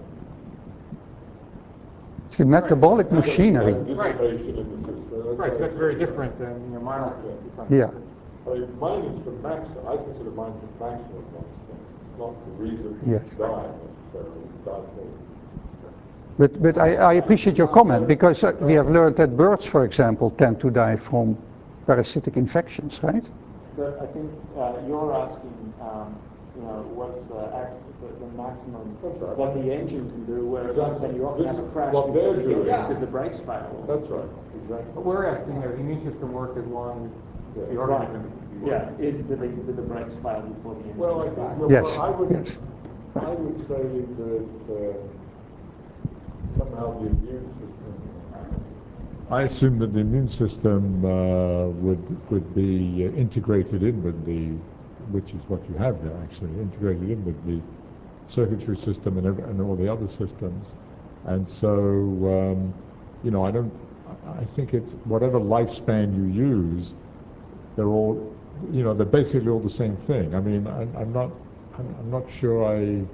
It's the metabolic machinery. Dissipation in the system. That's Right, so why that's it's- very different than, you know, miles. Yeah. I mean, mine is the maximum, I consider mine the maximum lifespan. It's not the reason Yes. to die necessarily, die for. But, but I, I appreciate your comment, because uh, we have learned that birds, for example, tend to die from parasitic infections, right? But I think uh, you're asking, um, you know, what's the, act, the, the maximum That's right. that the engine can do, whereas I'm saying you often This have a is crash what before they're you get doing. there because the brakes fail. That's right, exactly. But we're asking, you know, the immune system work as long as the Yeah. organism. Yeah, is, do, they, do the brakes fail before the engine Well, I is back? think, Yes, well, I would, yes. I would say that uh, somehow the immune system, I assume that the immune system uh, would would be uh, integrated in with the, which is what you have there actually, integrated in with the circulatory system and, every, and all the other systems. And so, um, you know, I don't, I think it's, whatever lifespan you use, they're all, you know, they're basically all the same thing. I mean, I, I'm not, I'm, I'm not sure I,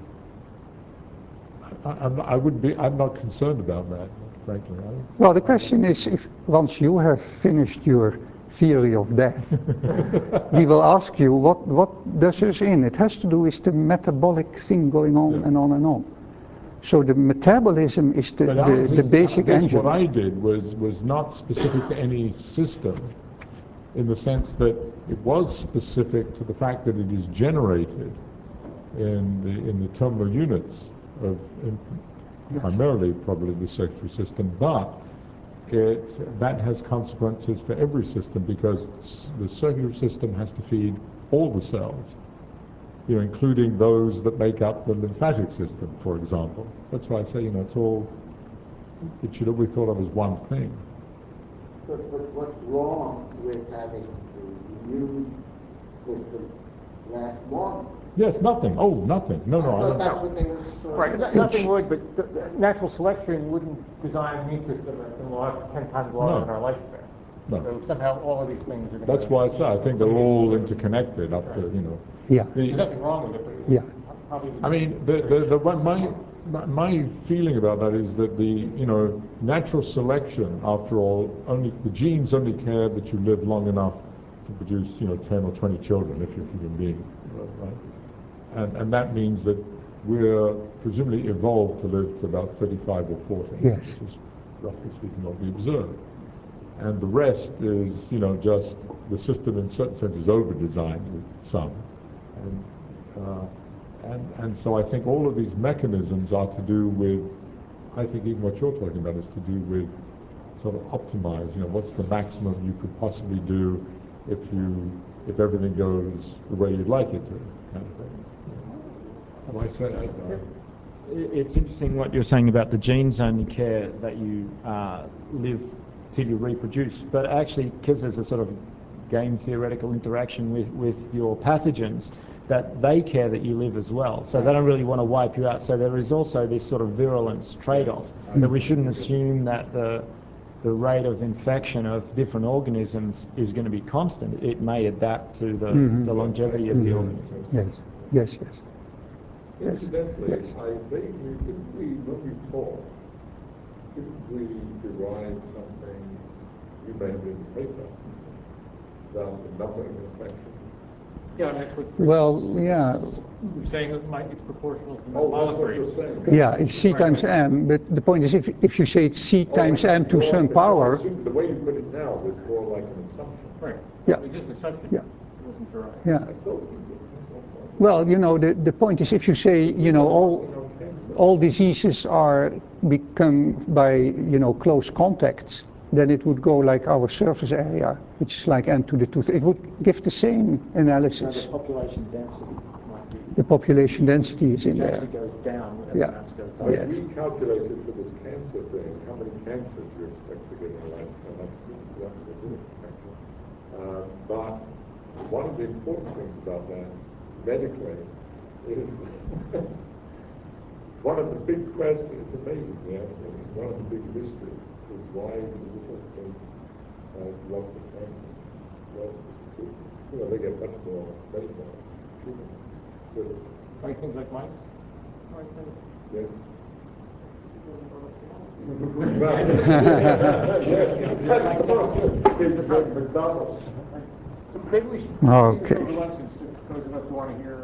I, I'm not, I wouldn't be, I'm not concerned about that, frankly. I, Well, the question is, if once you have finished your theory of death, we will ask you, what, what does this in? It has to do with the metabolic thing going on Yeah. and on and on. So the metabolism is the, But the, ours the is- basic this, engine. What I did was was not specific to any system, in the sense that it was specific to the fact that it is generated in the in the terminal units of in, Yes. primarily probably the circulatory system, but it that has consequences for every system, because the circulatory system has to feed all the cells, you know, including those that make up the lymphatic system, for example. That's why I say, you know, it's all, it should all be thought of as one thing. But, but what's wrong with having the immune system last longer? Yes, nothing. Oh, nothing. No, no. I I thought don't, that's what they were sort Right, of no- saying. nothing would, but the, the natural selection wouldn't design an immune system that can last ten times longer No. than our lifespan. No. So somehow all of these things are going to. That's why I say I think they're all interconnected up to, you know. Yeah, The- There's nothing wrong with it, but. yeah. Probably. I mean, the, the, the one, my, my- my feeling about that is that the, you know, natural selection, after all, only, the genes only care that you live long enough to produce, you know, ten or twenty children if you're a human being, right? And, and that means that we're presumably evolved to live to about thirty-five or forty, Yes. which is roughly speaking what we observe. And the rest is, you know, just the system in certain sense is over-designed with some. And, uh, and, and so I think all of these mechanisms are to do with, I think even what you're talking about is to do with sort of optimize, you know, what's the maximum you could possibly do if you, if everything goes the way you'd like it to, kind of thing. Have I said that? I- It's interesting what you're saying about the genes only care that you uh, live till you reproduce, but actually, because there's a sort of game theoretical interaction with, with your pathogens, that they care that you live as well. So they don't really want to wipe you out. So there is also this sort of virulence trade-off, that we shouldn't assume that the the rate of infection of different organisms is going to be constant. It may adapt to the, Mhm. the longevity of the Mhm. organism. Yes, yes, yes. Incidentally, Yes. I vaguely, did we, when we talk, did we derive something you made in the paper about the number of infections? Yeah, that's what. Well, yeah, You're saying it might, it's proportional to the Oh, that's what molecular. you're saying. yeah, it's C Right, times right. M, but the point is if, if you say it's C Oh, times I- M to oh, some because I power, assumed the way you put it now was more like an assumption. Right. Yeah. It's just an assumption. Yeah. It wasn't derived. yeah. I thought you did. Well, you know, the, the point is if you say, you know, all, all diseases are become by, you know, close contacts, then it would go like our surface area, which is like n to the two. It would give the same So analysis. the population density might be, The population density is in which there. actually goes down as Yeah. mass goes I up. Yes. we calculated for this cancer thing, how many cancers you expect to get in a lifetime. I think that was it, actually. Uh, but one of the important things about that, medically, is one of the big questions, it's amazing, yeah, one of the big mysteries is why individuals get uh, lots of cancer. Well, you know, they get much more medical treatment. But, Like things like mice? yeah. Yes, that's the big McDonald's. Maybe we should. Okay. Maybe for lunch, those of us who want to hear